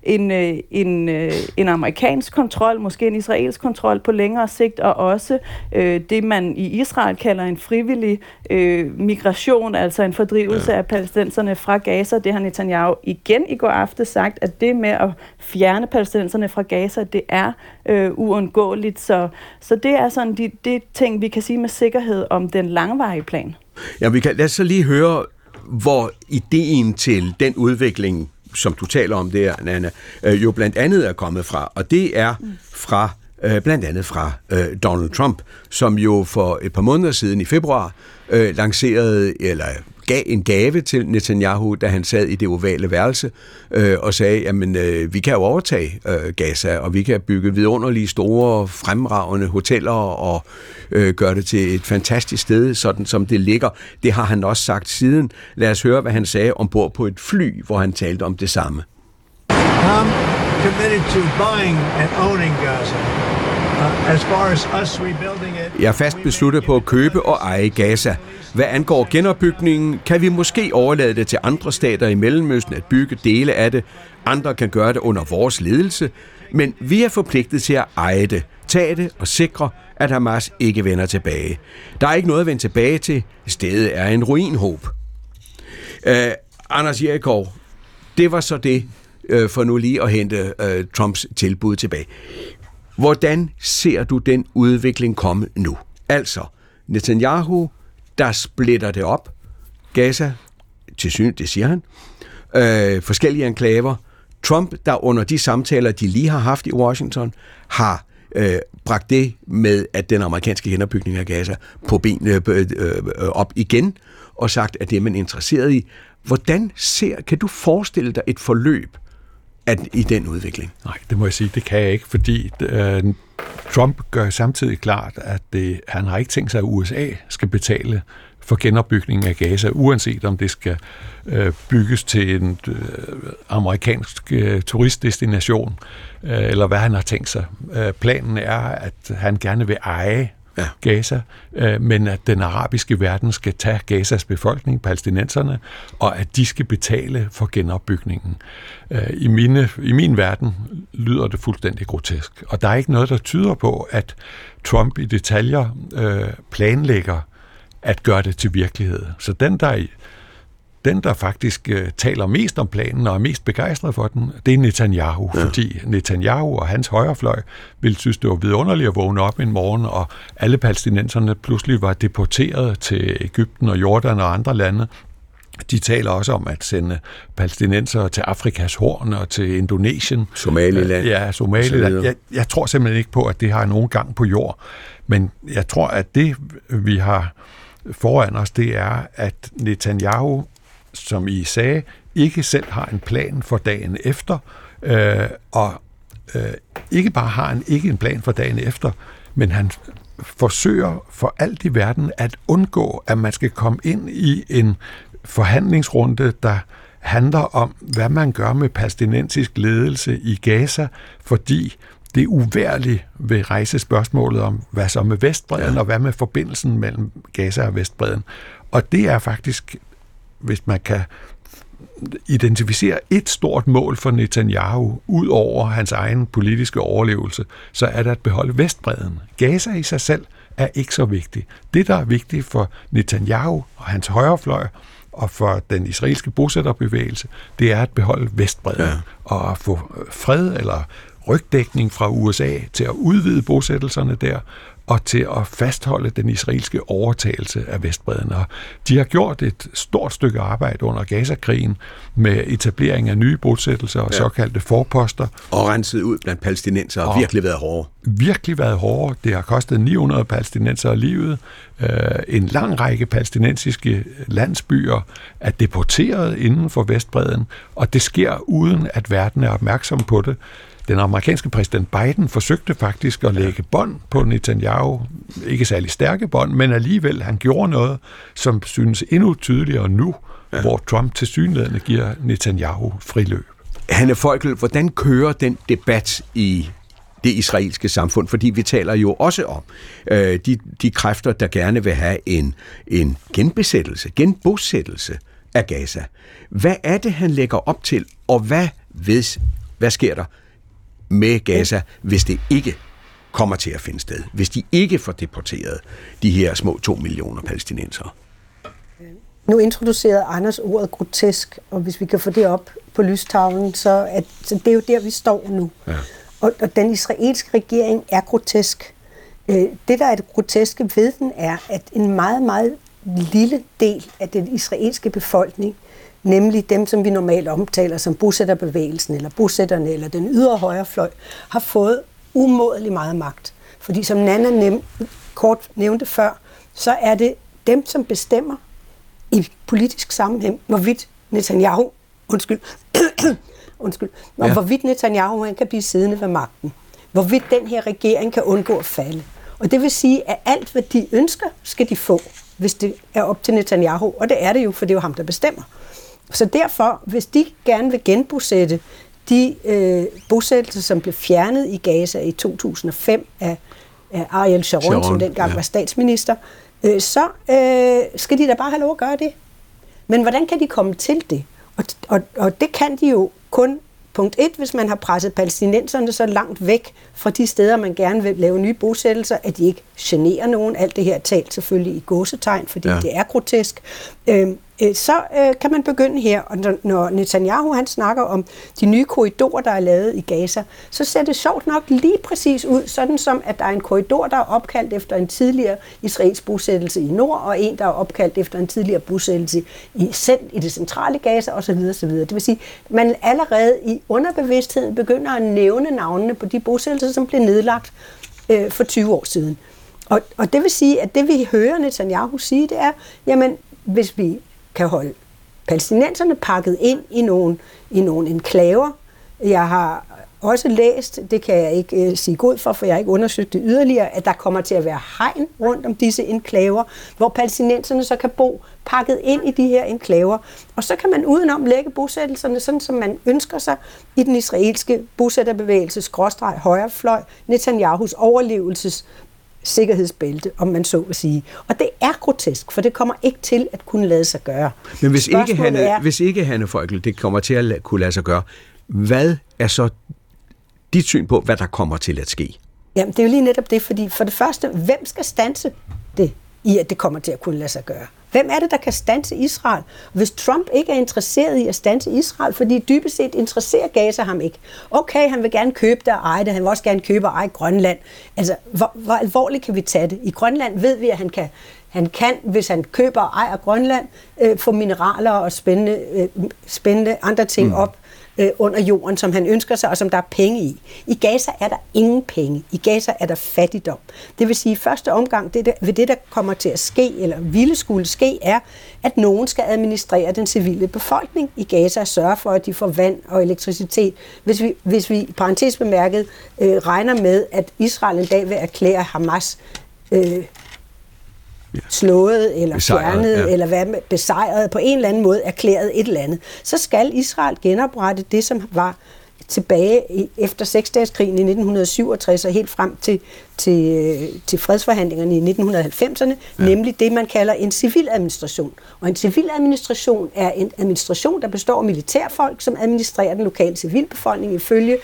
en amerikansk kontrol, måske en israelsk kontrol på længere sigt, og også det, man i Israel kalder en frivillig migration, altså en fordrivelse af palæstinenserne fra Gaza. Det har Netanyahu igen i går aftes sagt, at det med at fjerne palæstinenserne fra Gaza, det er uundgåeligt. Så det er sådan de ting, vi kan sige med sikkerhed om den langvarige plan. Ja, lad os så lige høre, hvor ideen til den udvikling, som du taler om der, Nana, jo blandt andet er kommet fra, og det er fra blandt andet fra Donald Trump, som jo for et par måneder siden i februar lancerede, eller gav en gave til Netanyahu, da han sad i det ovale værelse og sagde, jamen vi kan jo overtage Gaza, og vi kan bygge vidunderlige store, fremragende hoteller og gøre det til et fantastisk sted, sådan som det ligger. Det har han også sagt siden. Lad os høre, hvad han sagde ombord på et fly, hvor han talte om det samme. I'm committed to buying and owning Gaza. Jeg er fast besluttet på at købe og eje Gaza. Hvad angår genopbygningen, kan vi måske overlade det til andre stater i Mellemøsten at bygge dele af det. Andre kan gøre det under vores ledelse, men vi er forpligtet til at eje det, tage det og sikre, at Hamas ikke vender tilbage. Der er ikke noget at vende tilbage til. Stedet er en ruinhob. Anders Jerichov, det var så det, for nu lige at hente Trumps tilbud tilbage. Hvordan ser du den udvikling komme nu? Altså, Netanyahu, der splitter det op. Gaza, det siger han. Forskellige enklaver. Trump, der under de samtaler, de lige har haft i Washington, har bragt det med, at den amerikanske genopbygning af Gaza på benene op igen, og sagt, at det er man interesseret i. Hvordan kan du forestille dig et forløb i den udvikling? Nej, det må jeg sige, det kan jeg ikke, fordi Trump gør samtidig klart, at han har ikke tænkt sig, at USA skal betale for genopbygningen af Gaza, uanset om det skal bygges til en amerikansk turistdestination, eller hvad han har tænkt sig. Planen er, at han gerne vil eje Gaza, men at den arabiske verden skal tage Gazas befolkning, palæstinenserne, og at de skal betale for genopbygningen. I min verden lyder det fuldstændig grotesk, og der er ikke noget, der tyder på, at Trump i detaljer planlægger at gøre det til virkelighed. Så den, der faktisk taler mest om planen og er mest begejstret for den, det er Netanyahu, fordi Netanyahu og hans højrefløj ville synes, det var vidunderligt at vågne op en morgen, og alle palæstinenserne pludselig var deporteret til Egypten og Jordan og andre lande. De taler også om at sende palæstinensere til Afrikas Horn og til Indonesien. Somaliland. Ja, Somaliland. Jeg tror simpelthen ikke på, at det har nogen gang på jord. Men jeg tror, at det, vi har foran os, det er, at Netanyahu, som I sagde, ikke selv har en plan for dagen efter, og ikke bare har han ikke en plan for dagen efter, men han forsøger for alt i verden at undgå, at man skal komme ind i en forhandlingsrunde, der handler om, hvad man gør med palæstinensisk ledelse i Gaza, fordi det uværligt vil rejse spørgsmålet om, hvad så med Vestbredden, og hvad med forbindelsen mellem Gaza og Vestbredden. Og det er faktisk, hvis man kan identificere et stort mål for Netanyahu, ud over hans egen politiske overlevelse, så er det at beholde Vestbredden. Gaza i sig selv er ikke så vigtigt. Det, der er vigtigt for Netanyahu og hans højrefløj, og for den israelske bosætterbevægelse, det er at beholde Vestbredden, og at få fred eller rygdækning fra USA til at udvide bosættelserne der, og til at fastholde den israelske overtagelse af Vestbredden. Og de har gjort et stort stykke arbejde under Gaza-krigen med etablering af nye bosættelser og såkaldte forposter. Og renset ud blandt palæstinensere og virkelig været hårde. Virkelig været hårde. Det har kostet 900 palæstinensere livet. En lang række palæstinensiske landsbyer er deporteret inden for Vestbredden, og det sker uden, at verden er opmærksom på det. Den amerikanske præsident Biden forsøgte faktisk at lægge bånd på Netanyahu. Ikke særlig stærke bånd, men alligevel han gjorde noget, som synes endnu tydeligere nu, hvor Trump tilsyneladende giver Netanyahu friløb. Hanne Folkel, hvordan kører den debat i det israelske samfund? Fordi vi taler jo også om de kræfter, der gerne vil have en genbosættelse af Gaza. Hvad er det, han lægger op til, og hvad sker der med Gaza, hvis det ikke kommer til at finde sted? Hvis de ikke får deporteret de her små 2 millioner palæstinensere? Nu introducerede Anders ordet grotesk, og hvis vi kan få det op på lystavlen, så det er jo der, vi står nu. Ja. Og den israelske regering er grotesk. Det, der er det groteske ved den, er, at en meget, meget lille del af den israelske befolkning, nemlig dem, som vi normalt omtaler som bosætterbevægelsen, eller bosætterne, eller den ydre højrefløj, har fået umådelig meget magt. Fordi som Nana kort nævnte før, så er det dem, som bestemmer i politisk sammenhæng, hvorvidt Netanyahu, hvorvidt Netanyahu han kan blive siddende ved magten. Hvorvidt den her regering kan undgå at falde. Og det vil sige, at alt, hvad de ønsker, skal de få, hvis det er op til Netanyahu. Og det er det jo, for det er jo ham, der bestemmer. Så derfor, hvis de gerne vil genbosætte de bosættelser, som blev fjernet i Gaza i 2005 af Ariel Sharon, som dengang var statsminister, så skal de da bare have lov at gøre det. Men hvordan kan de komme til det? Og det kan de jo kun punkt 1, hvis man har presset palæstinenserne så langt væk fra de steder, man gerne vil lave nye bosættelser, at de ikke generer nogen. Alt det her talt selvfølgelig i gåsetegn, fordi det er grotesk. Så kan man begynde her, og når Netanyahu han snakker om de nye korridorer, der er lavet i Gaza, så ser det sjovt nok lige præcis ud, sådan som at der er en korridor, der er opkaldt efter en tidligere israelsk bosættelse i nord, og en, der er opkaldt efter en tidligere bosættelse i det centrale Gaza, osv. osv. Det vil sige, at man allerede i underbevidstheden begynder at nævne navnene på de bosættelser, som blev nedlagt for 20 år siden. Og det vil sige, at det vi hører Netanyahu sige, det er, jamen, hvis vi kan holde palæstinenserne pakket ind i nogle enklaver. Jeg har også læst, det kan jeg ikke sige god for jeg har ikke undersøgt det yderligere, at der kommer til at være hegn rundt om disse enklaver, hvor palæstinenserne så kan bo pakket ind i de her enklaver. Og så kan man udenom lægge bosættelserne, sådan som man ønsker sig i den israelske bosætterbevægelses højrefløj, Netanyahus overlevelses sikkerhedsbælte, om man så vil sige. Og det er grotesk, for det kommer ikke til at kunne lade sig gøre. Men hvis ikke Hanne Frøkkel, det kommer til at kunne lade sig gøre, hvad er så dit syn på, hvad der kommer til at ske? Jamen, det er jo lige netop det, fordi for det første, hvem skal standse det i, at det kommer til at kunne lade sig gøre? Hvem er det, der kan standse Israel? Hvis Trump ikke er interesseret i at standse Israel, fordi dybest set interesserer Gaza ham ikke. Okay, han vil gerne købe det og eje det, han vil også gerne købe og eje Grønland. Altså, hvor alvorligt kan vi tage det? I Grønland ved vi, at han kan, hvis han køber og ejer Grønland, få mineraler og spændende andre ting op under jorden, som han ønsker sig, og som der er penge i. I Gaza er der ingen penge. I Gaza er der fattigdom. Det vil sige, i første omgang, det der kommer til at ske, eller ville skulle ske, er, at nogen skal administrere den civile befolkning i Gaza og sørge for, at de får vand og elektricitet. Hvis vi parentes bemærket, regner med, at Israel en dag vil erklære Hamas slået eller fjernet, eller hvad med, besejret, på en eller anden måde erklæret et eller andet, så skal Israel genoprette det, som var tilbage efter seksdageskrigen i 1967 og helt frem til fredsforhandlingerne i 1990'erne, nemlig det, man kalder en civil administration. Og en civil administration er en administration, der består af militærfolk, som administrerer den lokale civilbefolkning ifølge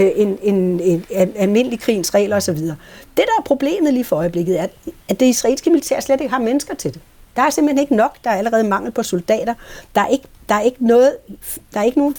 en almindelig krigens regler osv. Det, der er problemet lige for øjeblikket, er, at det israelske militær slet ikke har mennesker til det. Der er simpelthen ikke nok. Der er allerede mangel på soldater. Der er ikke nogen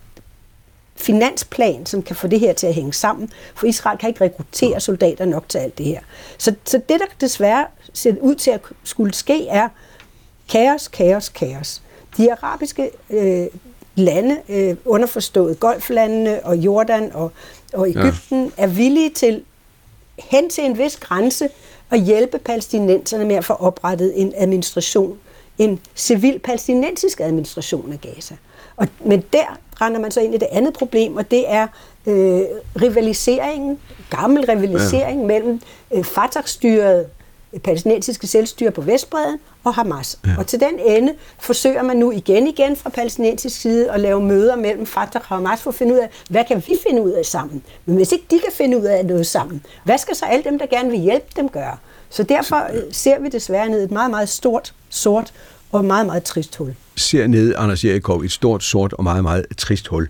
finansplan, som kan få det her til at hænge sammen, for Israel kan ikke rekruttere soldater nok til alt det her. Så det, der desværre ser ud til at skulle ske, er kaos, kaos, kaos. De arabiske lande, underforstået Golflandene og Jordan og Egypten, er villige til hen til en vis grænse at hjælpe palæstinenserne med at få oprettet en administration, en civil palæstinensisk administration af Gaza. Men der render man så ind i det andet problem, og det er rivaliseringen, gammel rivalisering mellem Fatah-styret palæstinensiske selvstyre på Vestbredden og Hamas. Ja. Og til den ende forsøger man nu igen fra palæstinensisk side at lave møder mellem Fatah og Hamas for at finde ud af, hvad kan vi finde ud af sammen? Men hvis ikke de kan finde ud af noget sammen, hvad skal så alle dem, der gerne vil hjælpe dem, gøre? Så derfor ser vi desværre ned et meget, meget stort, sort og meget, meget trist hul. Ser ned, Anders Jerichov, et stort, sort og meget, meget trist hul.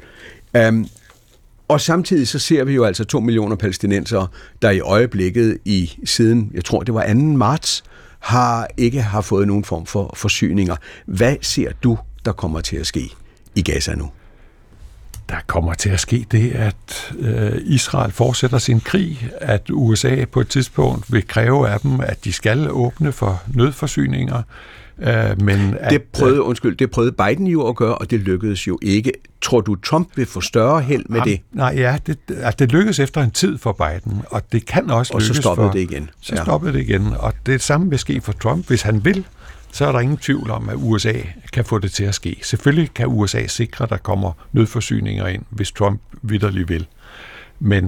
Og samtidig så ser vi jo altså 2 millioner palæstinensere, der i øjeblikket siden, jeg tror det var 2. marts, ikke har fået nogen form for forsyninger. Hvad ser du, der kommer til at ske i Gaza nu? Der kommer til at ske det, at Israel fortsætter sin krig, at USA på et tidspunkt vil kræve af dem, at de skal åbne for nødforsyninger. Men det prøvede Biden jo at gøre, og det lykkedes jo ikke. Tror du, Trump vil få større held med det? Nej, ja, det lykkedes efter en tid for Biden, og det kan også lykkes. Og så stoppede det igen. Så stoppede det igen, og det samme vil ske for Trump. Hvis han vil, så er der ingen tvivl om, at USA kan få det til at ske. Selvfølgelig kan USA sikre, at der kommer nødforsyninger ind, hvis Trump vitterligt vil. Men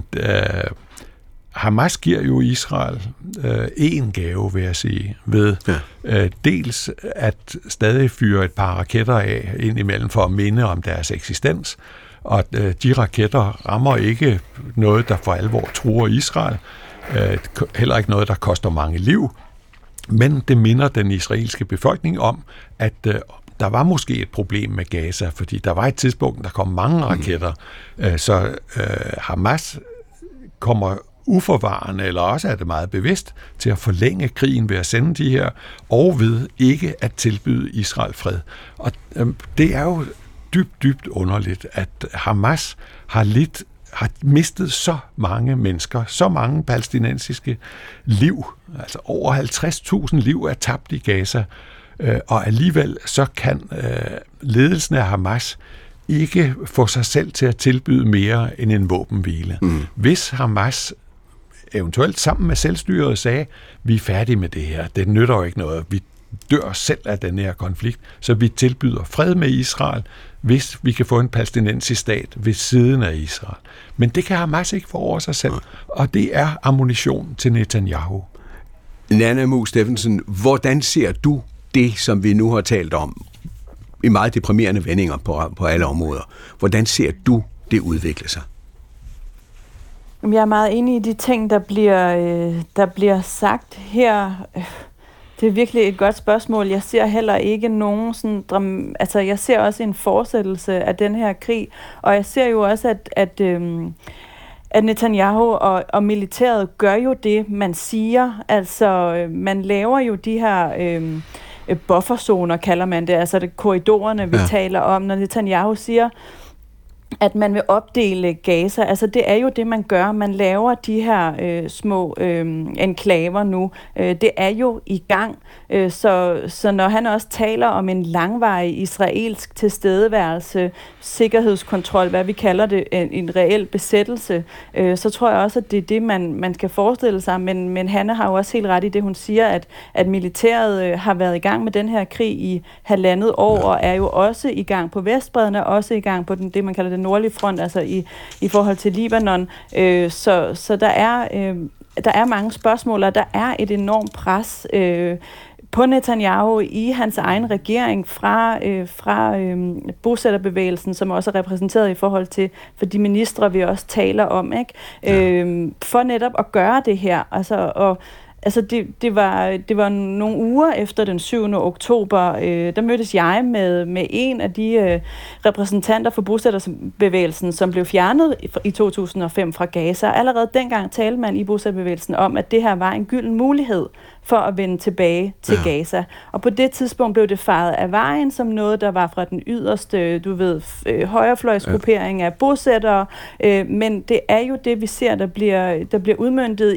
Hamas giver jo Israel en gave, vil jeg sige, ved dels at stadig fyre et par raketter af indimellem for at minde om deres eksistens, og de raketter rammer ikke noget, der for alvor truer Israel, heller ikke noget, der koster mange liv, men det minder den israelske befolkning om, at der var måske et problem med Gaza, fordi der var et tidspunkt, der kom mange raketter, så Hamas kommer uforvarende, eller også er det meget bevidst, til at forlænge krigen ved at sende de her, og ved ikke at tilbyde Israel fred. Og det er jo dybt underligt, at Hamas har mistet så mange mennesker, så mange palæstinensiske liv, altså over 50.000 liv er tabt i Gaza, og alligevel så kan ledelsen af Hamas ikke få sig selv til at tilbyde mere end en våbenhvile. Hvis Hamas eventuelt sammen med selvstyret sagde, vi er færdige med det her, det nytter jo ikke noget, vi dør selv af den her konflikt, så vi tilbyder fred med Israel, hvis vi kan få en palæstinensisk stat ved siden af Israel. Men det kan Hamas ikke få over sig selv, og det er ammunition til Netanyahu. Nanna Mugh Steffensen, hvordan ser du det, som vi nu har talt om, i meget deprimerende vendinger på alle områder? Hvordan ser du det udvikle sig? Jeg er meget enig i de ting, der bliver sagt her. Det er virkelig et godt spørgsmål. Jeg ser heller ikke nogen sådan jeg ser også en fortsættelse af den her krig, og jeg ser jo også, at Netanyahu og militæret gør jo det, man siger. Altså, man laver jo de her bufferzoner, kalder man det, altså det korridorerne, vi taler om, når Netanyahu siger, at man vil opdele Gaza. Altså det er jo det, man gør. Man laver de her små enklaver nu. Det er jo i gang. Så når han også taler om en langvarig israelsk tilstedeværelse, sikkerhedskontrol, hvad vi kalder det, en reel besættelse, så tror jeg også, at det er det, man skal forestille sig. Men Hanne har jo også helt ret i det, hun siger, at militæret har været i gang med den her krig i 1,5 år, og er jo også i gang på Vestbredden, og også i gang på det, man kalder den nordlige front, altså i forhold til Libanon. Så der er mange spørgsmål, og der er et enormt pres på Netanyahu i hans egen regering fra bosætterbevægelsen, som også er repræsenteret i forhold til for de ministre, vi også taler om, ikke? For netop at gøre det her. Altså, det var nogle uger efter den 7. oktober, der mødtes jeg med en af de repræsentanter for bosætterbevægelsen, som blev fjernet i 2005 fra Gaza. Allerede dengang talte man i bosætterbevægelsen om, at det her var en gylden mulighed for at vende tilbage til Gaza. Og på det tidspunkt blev det faret af vejen som noget, der var fra den yderste, højrefløjsgruppering af bosættere. Men det er jo det, vi ser, der bliver udmøntet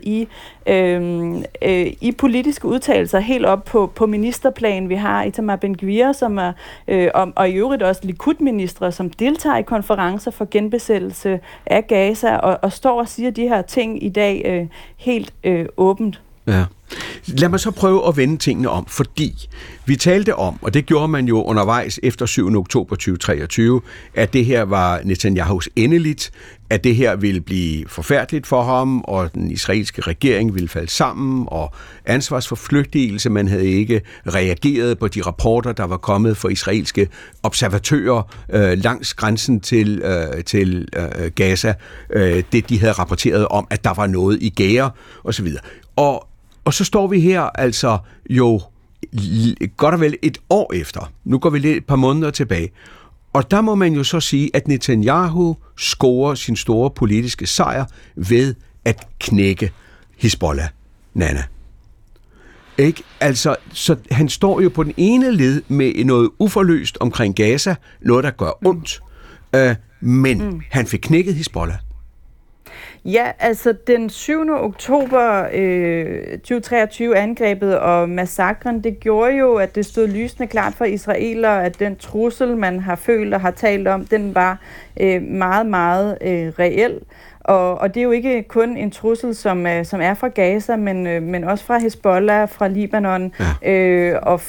i politiske udtalelser helt op på ministerplan. Vi har Itamar Ben-Gvir, som er, og i øvrigt også Likud-ministre, som deltager i konferencer for genbesættelse af Gaza, og står og siger de her ting i dag helt åbent. Ja. Lad mig så prøve at vende tingene om, fordi vi talte om, og det gjorde man jo undervejs efter 7. oktober 2023, at det her var Netanyahus endeligt, at det her ville blive forfærdeligt for ham, og den israelske regering ville falde sammen, og ansvarsforflygtigelse, man havde ikke reageret på de rapporter, der var kommet fra israelske observatører langs grænsen til Gaza, det de havde rapporteret om, at der var noget i gære, osv. Og så står vi her altså jo godt og vel et år efter. Nu går vi lidt et par måneder tilbage. Og der må man jo så sige, at Netanyahu scorer sin store politiske sejr ved at knække Hizbollah, Nanna. Ikke? Altså, så han står jo på den ene led med noget uforløst omkring Gaza, noget der gør ondt, men han fik knækket Hizbollah. Ja, altså den 7. oktober 2023 angrebet og massakren, det gjorde jo, at det stod lysende klart for israelere, at den trussel, man har følt og har talt om, den var meget, meget reel. Og det er jo ikke kun en trussel, som er fra Gaza, men også fra Hezbollah, fra Libanon, og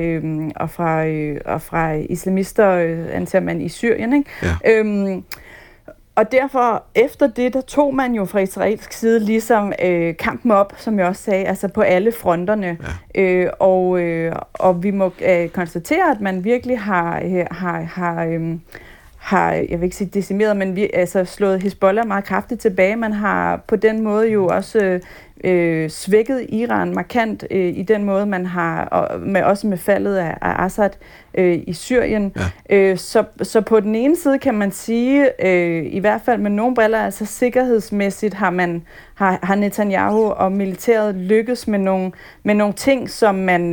fra islamister, anser man i Syrien, ikke? Ja. Og derfor, efter det, der tog man jo fra israelsk side ligesom kampen op, som jeg også sagde, altså på alle fronterne. Ja. Og vi må konstatere, at man virkelig har jeg vil ikke sige decimeret, men slået Hezbollah meget kraftigt tilbage. Man har på den måde jo også svækket Iran markant i den måde, man har, også med faldet af Assad i Syrien. Ja. Så på den ene side kan man sige, i hvert fald med nogle briller, altså sikkerhedsmæssigt har Netanyahu og militæret lykkes med nogle ting, som man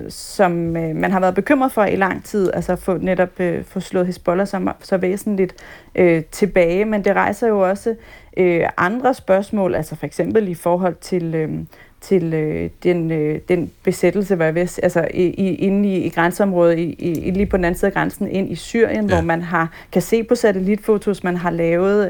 har været bekymret for i lang tid, altså få slået Hizbollah så væsentligt tilbage, men det rejser jo også andre spørgsmål, altså for eksempel i forhold til den besættelse, altså inde i grænseområdet, lige på den anden side af grænsen, ind i Syrien, hvor man kan se på satellitfotos, man har lavet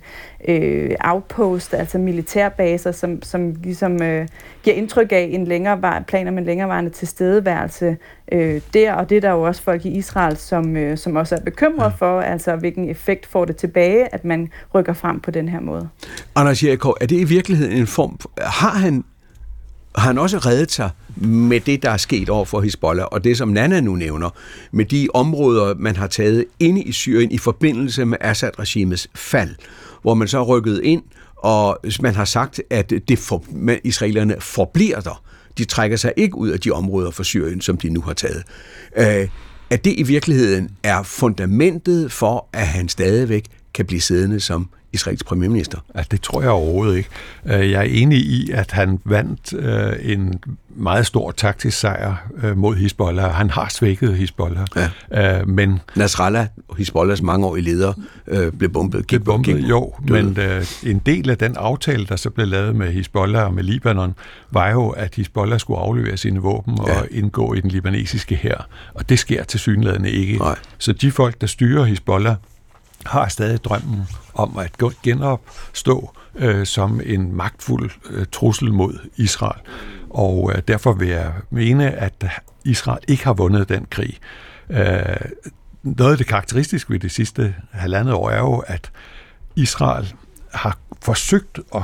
outpost, altså militærbaser, som ligesom giver indtryk af planer med en længerevarende tilstedeværelse der, og det er der jo også folk i Israel, som også er bekymret for, altså hvilken effekt får det tilbage, at man rykker frem på den her måde. Anders Jerichow, er det i virkeligheden en form, har han også reddet sig med det, der er sket over for Hizbollah, og det, som Nana nu nævner, med de områder, man har taget inde i Syrien i forbindelse med Assad-regimets fald, hvor man så er rykket ind, og man har sagt, at israelerne forbliver der. De trækker sig ikke ud af de områder for Syrien, som de nu har taget. At det i virkeligheden er fundamentet for, at han stadigvæk kan blive siddende som israelsk premierminister? Ja, det tror jeg overhovedet ikke. Jeg er enig i, at han vandt en meget stor taktisk sejr mod Hizbollah. Han har svækket Hizbollah. Ja. Men Nasrallah, Hizbollahs mangeårige leder, blev bombet. Men en del af den aftale, der så blev lavet med Hizbollah og med Libanon, var jo, at Hizbollah skulle aflevere sine våben og indgå i den libanesiske hær. Og det sker tilsyneladende ikke. Nej. Så de folk, der styrer Hizbollah, har stadig drømmen om at genopstå som en magtfuld trussel mod Israel. Og derfor vil jeg mene, at Israel ikke har vundet den krig. Noget af det karakteristiske ved det sidste halvandet år er jo, at Israel har forsøgt at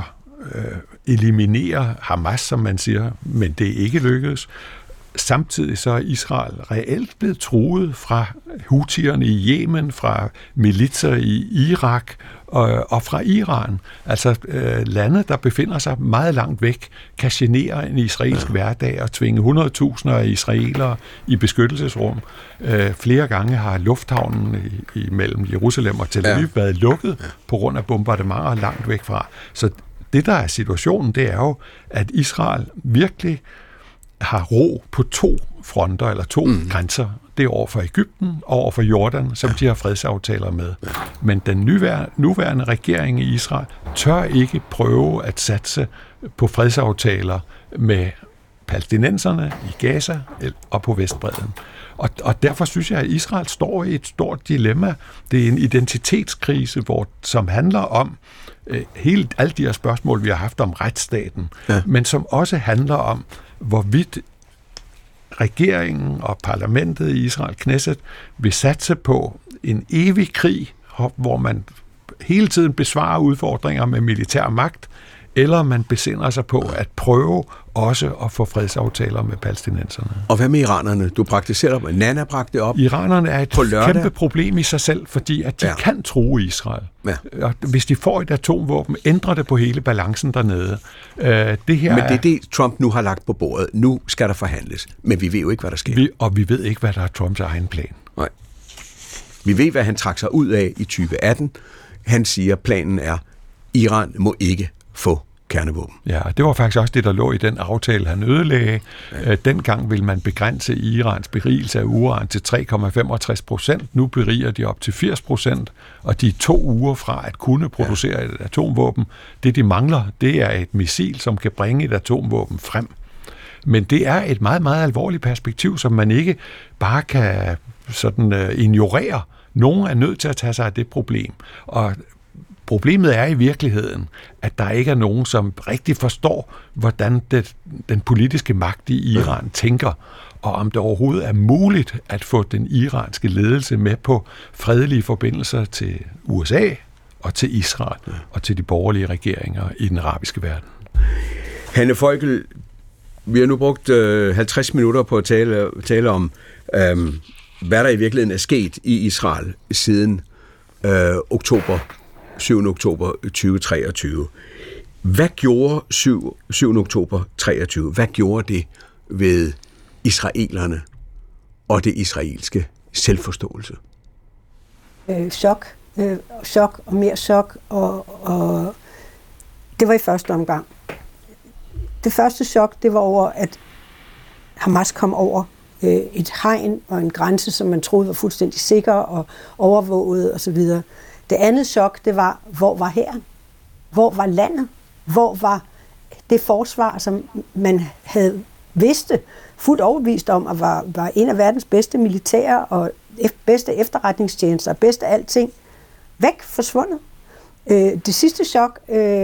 eliminere Hamas, som man siger, men det er ikke lykkedes. Samtidig så er Israel reelt blevet truet fra Houthierne i Yemen, fra militser i Irak og fra Iran. Altså lande, der befinder sig meget langt væk, kan genere en israelsk hverdag og tvinge 100.000 af israelere i beskyttelsesrum. Flere gange har lufthavnen mellem Jerusalem og Tel Aviv været lukket på grund af bombardementer langt væk fra. Så det, der er situationen, det er jo, at Israel virkelig har ro på to fronter, eller to grænser. Det er over for Egypten og over for Jordan, som de har fredsaftaler med. Men den nuværende regering i Israel tør ikke prøve at satse på fredsaftaler med palæstinenserne i Gaza og på Vestbredden. Og derfor synes jeg, at Israel står i et stort dilemma. Det er en identitetskrise, som handler om alle de her spørgsmål, vi har haft om retsstaten, men som også handler om, hvorvidt regeringen og parlamentet i Israel, Knesset, vil satse på en evig krig, hvor man hele tiden besvarer udfordringer med militær magt, eller man besinder sig på at prøve også at få fredsaftaler med palæstinenserne. Og hvad med iranerne? Du praktiserer op, Nana bragte det op. Iranerne er et kæmpe problem i sig selv, fordi at de kan true Israel. Ja. Og hvis de får et atomvåben, ændrer det på hele balancen dernede. Men det er det, Trump nu har lagt på bordet. Nu skal der forhandles. Men vi ved jo ikke, hvad der sker. Og vi ved ikke, hvad der er Trumps egen plan. Nej. Vi ved, hvad han trak sig ud af i 2018. Han siger, planen er, Iran må ikke få kernevåben. Ja, det var faktisk også det, der lå i den aftale, han ødelagde. Ja. Dengang ville man begrænse Irans berigelse af uran til 3,65%. Nu beriger de op til 80%, og de er 2 uger fra at kunne producere et atomvåben. Det, de mangler, det er et missil, som kan bringe et atomvåben frem. Men det er et meget, meget alvorligt perspektiv, som man ikke bare kan ignorere. Nogen er nødt til at tage sig af det problem. Og problemet er i virkeligheden, at der ikke er nogen, som rigtig forstår, hvordan den politiske magt i Iran tænker, og om det overhovedet er muligt at få den iranske ledelse med på fredelige forbindelser til USA og til Israel og til de borgerlige regeringer i den arabiske verden. Hanne Feugel, vi har nu brugt 50 minutter på at tale om, hvad der i virkeligheden er sket i Israel siden 7. oktober 2023. Hvad gjorde 7. oktober 23? Hvad gjorde det ved israelerne og det israelske selvforståelse? Chok. Chok og mere chok. Og det var i første omgang. Det første chok, det var over, at Hamas kom over et hegn og en grænse, som man troede var fuldstændig sikker og overvåget osv. Det andet chok, det var, hvor var hæren? Hvor var landet? Hvor var det forsvar, som man havde vidste, fuldt overbevist om, at var en af verdens bedste militære og bedste efterretningstjenester, bedste alting, væk, forsvundet. Det sidste chok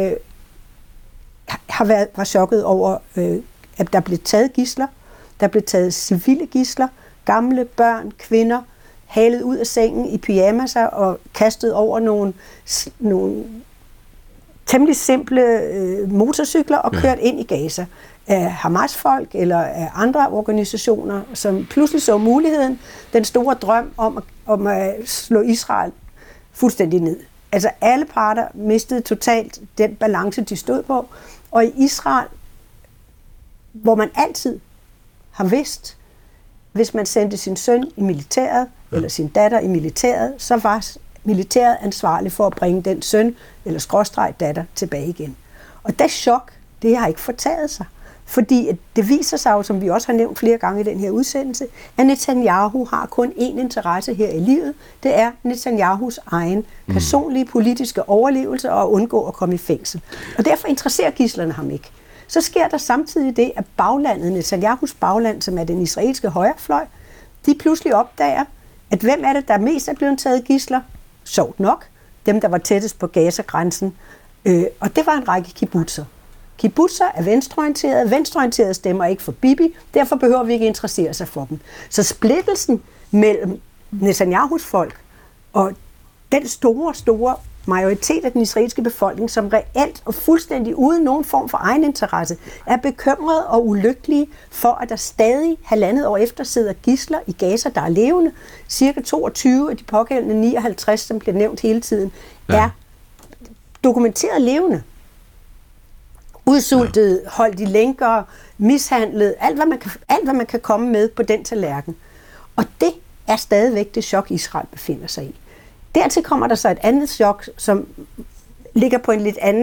var chokket over, at der blev taget gidsler. Der blev taget civile gidsler, gamle, børn, kvinder, halet ud af sengen i pyjamaser og kastet over nogle temmelig simple motorcykler og kørt ind i Gaza af Hamas-folk eller af andre organisationer, som pludselig så muligheden, den store drøm om at slå Israel fuldstændig ned. Altså alle parter mistede totalt den balance, de stod på, og i Israel, hvor man altid har vidst, hvis man sendte sin søn i militæret, eller sin datter i militæret, så var militæret ansvarlig for at bringe den søn, eller datter, tilbage igen. Og det chok, det har ikke fortaget sig. Fordi det viser sig jo, som vi også har nævnt flere gange i den her udsendelse, at Netanyahu har kun én interesse her i livet. Det er Netanyahus egen personlige politiske overlevelse og at undgå at komme i fængsel. Og derfor interesserer gidslerne ham ikke. Så sker der samtidig det, at baglandet, Netanyahus bagland, som er den israelske højrefløj, de pludselig opdager, at hvem er det, der mest er blevet taget gidsler? Sjovt nok, dem, der var tættest på Gaza-grænsen. Og det var en række kibbutzer. Kibbutzer er venstreorienterede. Venstreorienterede stemmer ikke for Bibi. Derfor behøver vi ikke interessere sig for dem. Så splittelsen mellem Netanyahus folk og den store majoritet af den israelske befolkning, som reelt og fuldstændig uden nogen form for egen interesse, er bekymret og ulykkelige for, at der stadig 1,5 år efter sidder gidsler i Gaza, der er levende. Cirka 22 af de pågældende 59, som bliver nævnt hele tiden, er dokumenteret levende. Udsultet, holdt i lænker, mishandlet, alt hvad man kan komme med på den tallerken. Og det er stadigvæk det chok, Israel befinder sig i. Dertil kommer der så et andet chok, som ligger på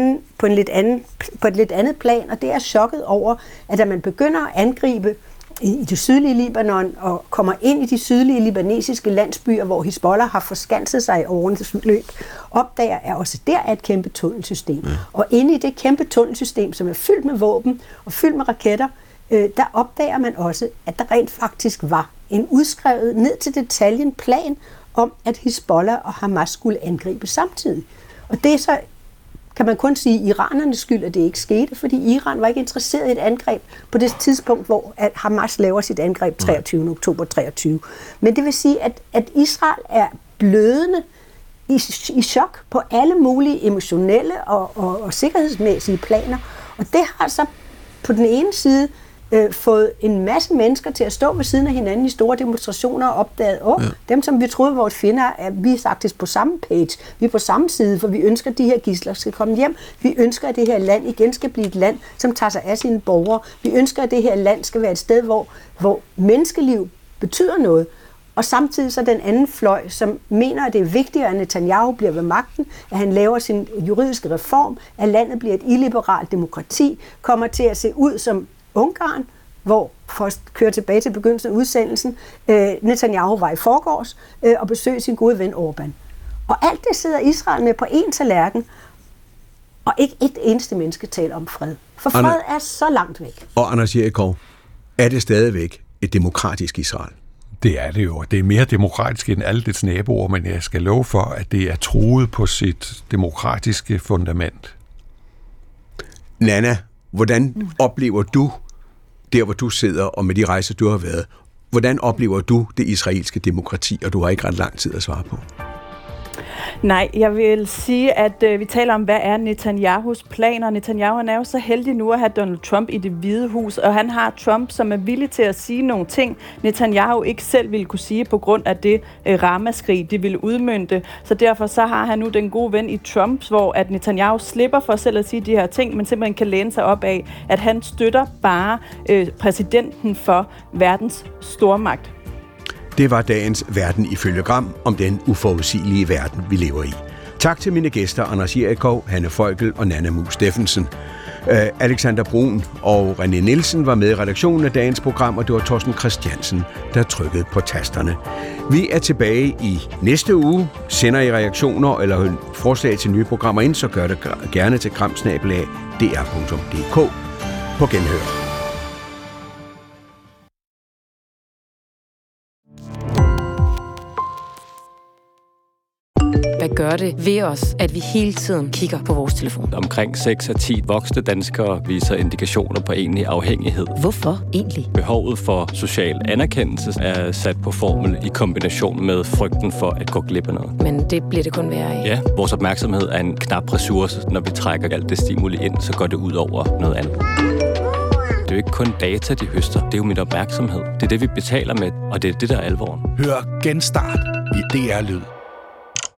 et lidt andet plan, og det er chokket over, at da man begynder at angribe i det sydlige Libanon og kommer ind i de sydlige libanesiske landsbyer, hvor Hizbollah har forskanset sig i årenes løb, opdager, at også der er et kæmpe tunnelsystem. Og inde i det kæmpe tunnelsystem, som er fyldt med våben og fyldt med raketter, der opdager man også, at der rent faktisk var en udskrevet ned til detaljen plan om, at Hizbollah og Hamas skulle angribe samtidig. Og det er så, kan man kun sige, iranernes skyld, at det ikke skete, fordi Iran var ikke interesseret i et angreb på det tidspunkt, hvor at Hamas laver sit angreb 23. oktober 23. Men det vil sige, at Israel er blødende i chok på alle mulige emotionelle og sikkerhedsmæssige planer. Og det har så på den ene side fået en masse mennesker til at stå ved siden af hinanden i store demonstrationer og opdaget, dem som vi troede var vores fjender, er vi faktisk på samme page, vi er på samme side, for vi ønsker, at de her gidsler skal komme hjem. Vi ønsker, at det her land igen skal blive et land, som tager sig af sine borgere. Vi ønsker, at det her land skal være et sted, hvor menneskeliv betyder noget. Og samtidig så den anden fløj, som mener, at det er vigtigere, at Netanyahu bliver ved magten, at han laver sin juridiske reform, at landet bliver et illiberalt demokrati, kommer til at se ud som Ungarn, hvor, for at køre tilbage til begyndelsen af udsendelsen, Netanyahu var i forgårs og besøgte sin gode ven Orbán. Og alt det sidder Israel med på én tallerken, og ikke et eneste menneske taler om fred. For fred er så langt væk. Og Anders Jerichov, er det stadigvæk et demokratisk Israel? Det er det jo. Det er mere demokratisk end alle dets naboer, men jeg skal love for, at det er truet på sit demokratiske fundament. Nanna, hvordan oplever du, der hvor du sidder og med de rejser, du har været, hvordan oplever du det israelske demokrati, og du har ikke ret lang tid at svare på? Nej, jeg vil sige, at vi taler om, hvad er Netanyahus planer. Netanyahu er jo så heldig nu at have Donald Trump i Det Hvide Hus, og han har Trump, som er villig til at sige nogle ting, Netanyahu ikke selv ville kunne sige på grund af det ramaskrig, de ville udmønte. Så derfor så har han nu den gode ven i Trump, hvor at Netanyahu slipper for selv at sige de her ting, men simpelthen kan læne sig op af, at han støtter bare præsidenten for verdens stormagt. Det var dagens Verden ifølge Gram om den uforudsigelige verden, vi lever i. Tak til mine gæster, Anders Jerichov, Hanne Folkel og Nanna Mus Steffensen. Alexander Brun og René Nielsen var med i redaktionen af dagens program, og det var Torsten Christiansen, der trykkede på tasterne. Vi er tilbage i næste uge. Sender I reaktioner eller forslag til nye programmer ind, så gør det gerne til gram@dr.dk. På genhør. Hvad gør det ved os, at vi hele tiden kigger på vores telefon? Omkring 6 af 10 voksne danskere viser indikationer på egentlig afhængighed. Hvorfor egentlig? Behovet for social anerkendelse er sat på formel i kombination med frygten for at gå glip af noget. Men det bliver det kun værre af. Ja, vores opmærksomhed er en knap ressource. Når vi trækker alt det stimuli ind, så går det ud over noget andet. Det er jo ikke kun data, de høster. Det er jo min opmærksomhed. Det er det, vi betaler med, og det er det, der er alvoren. Hør Genstart i DR Lyd.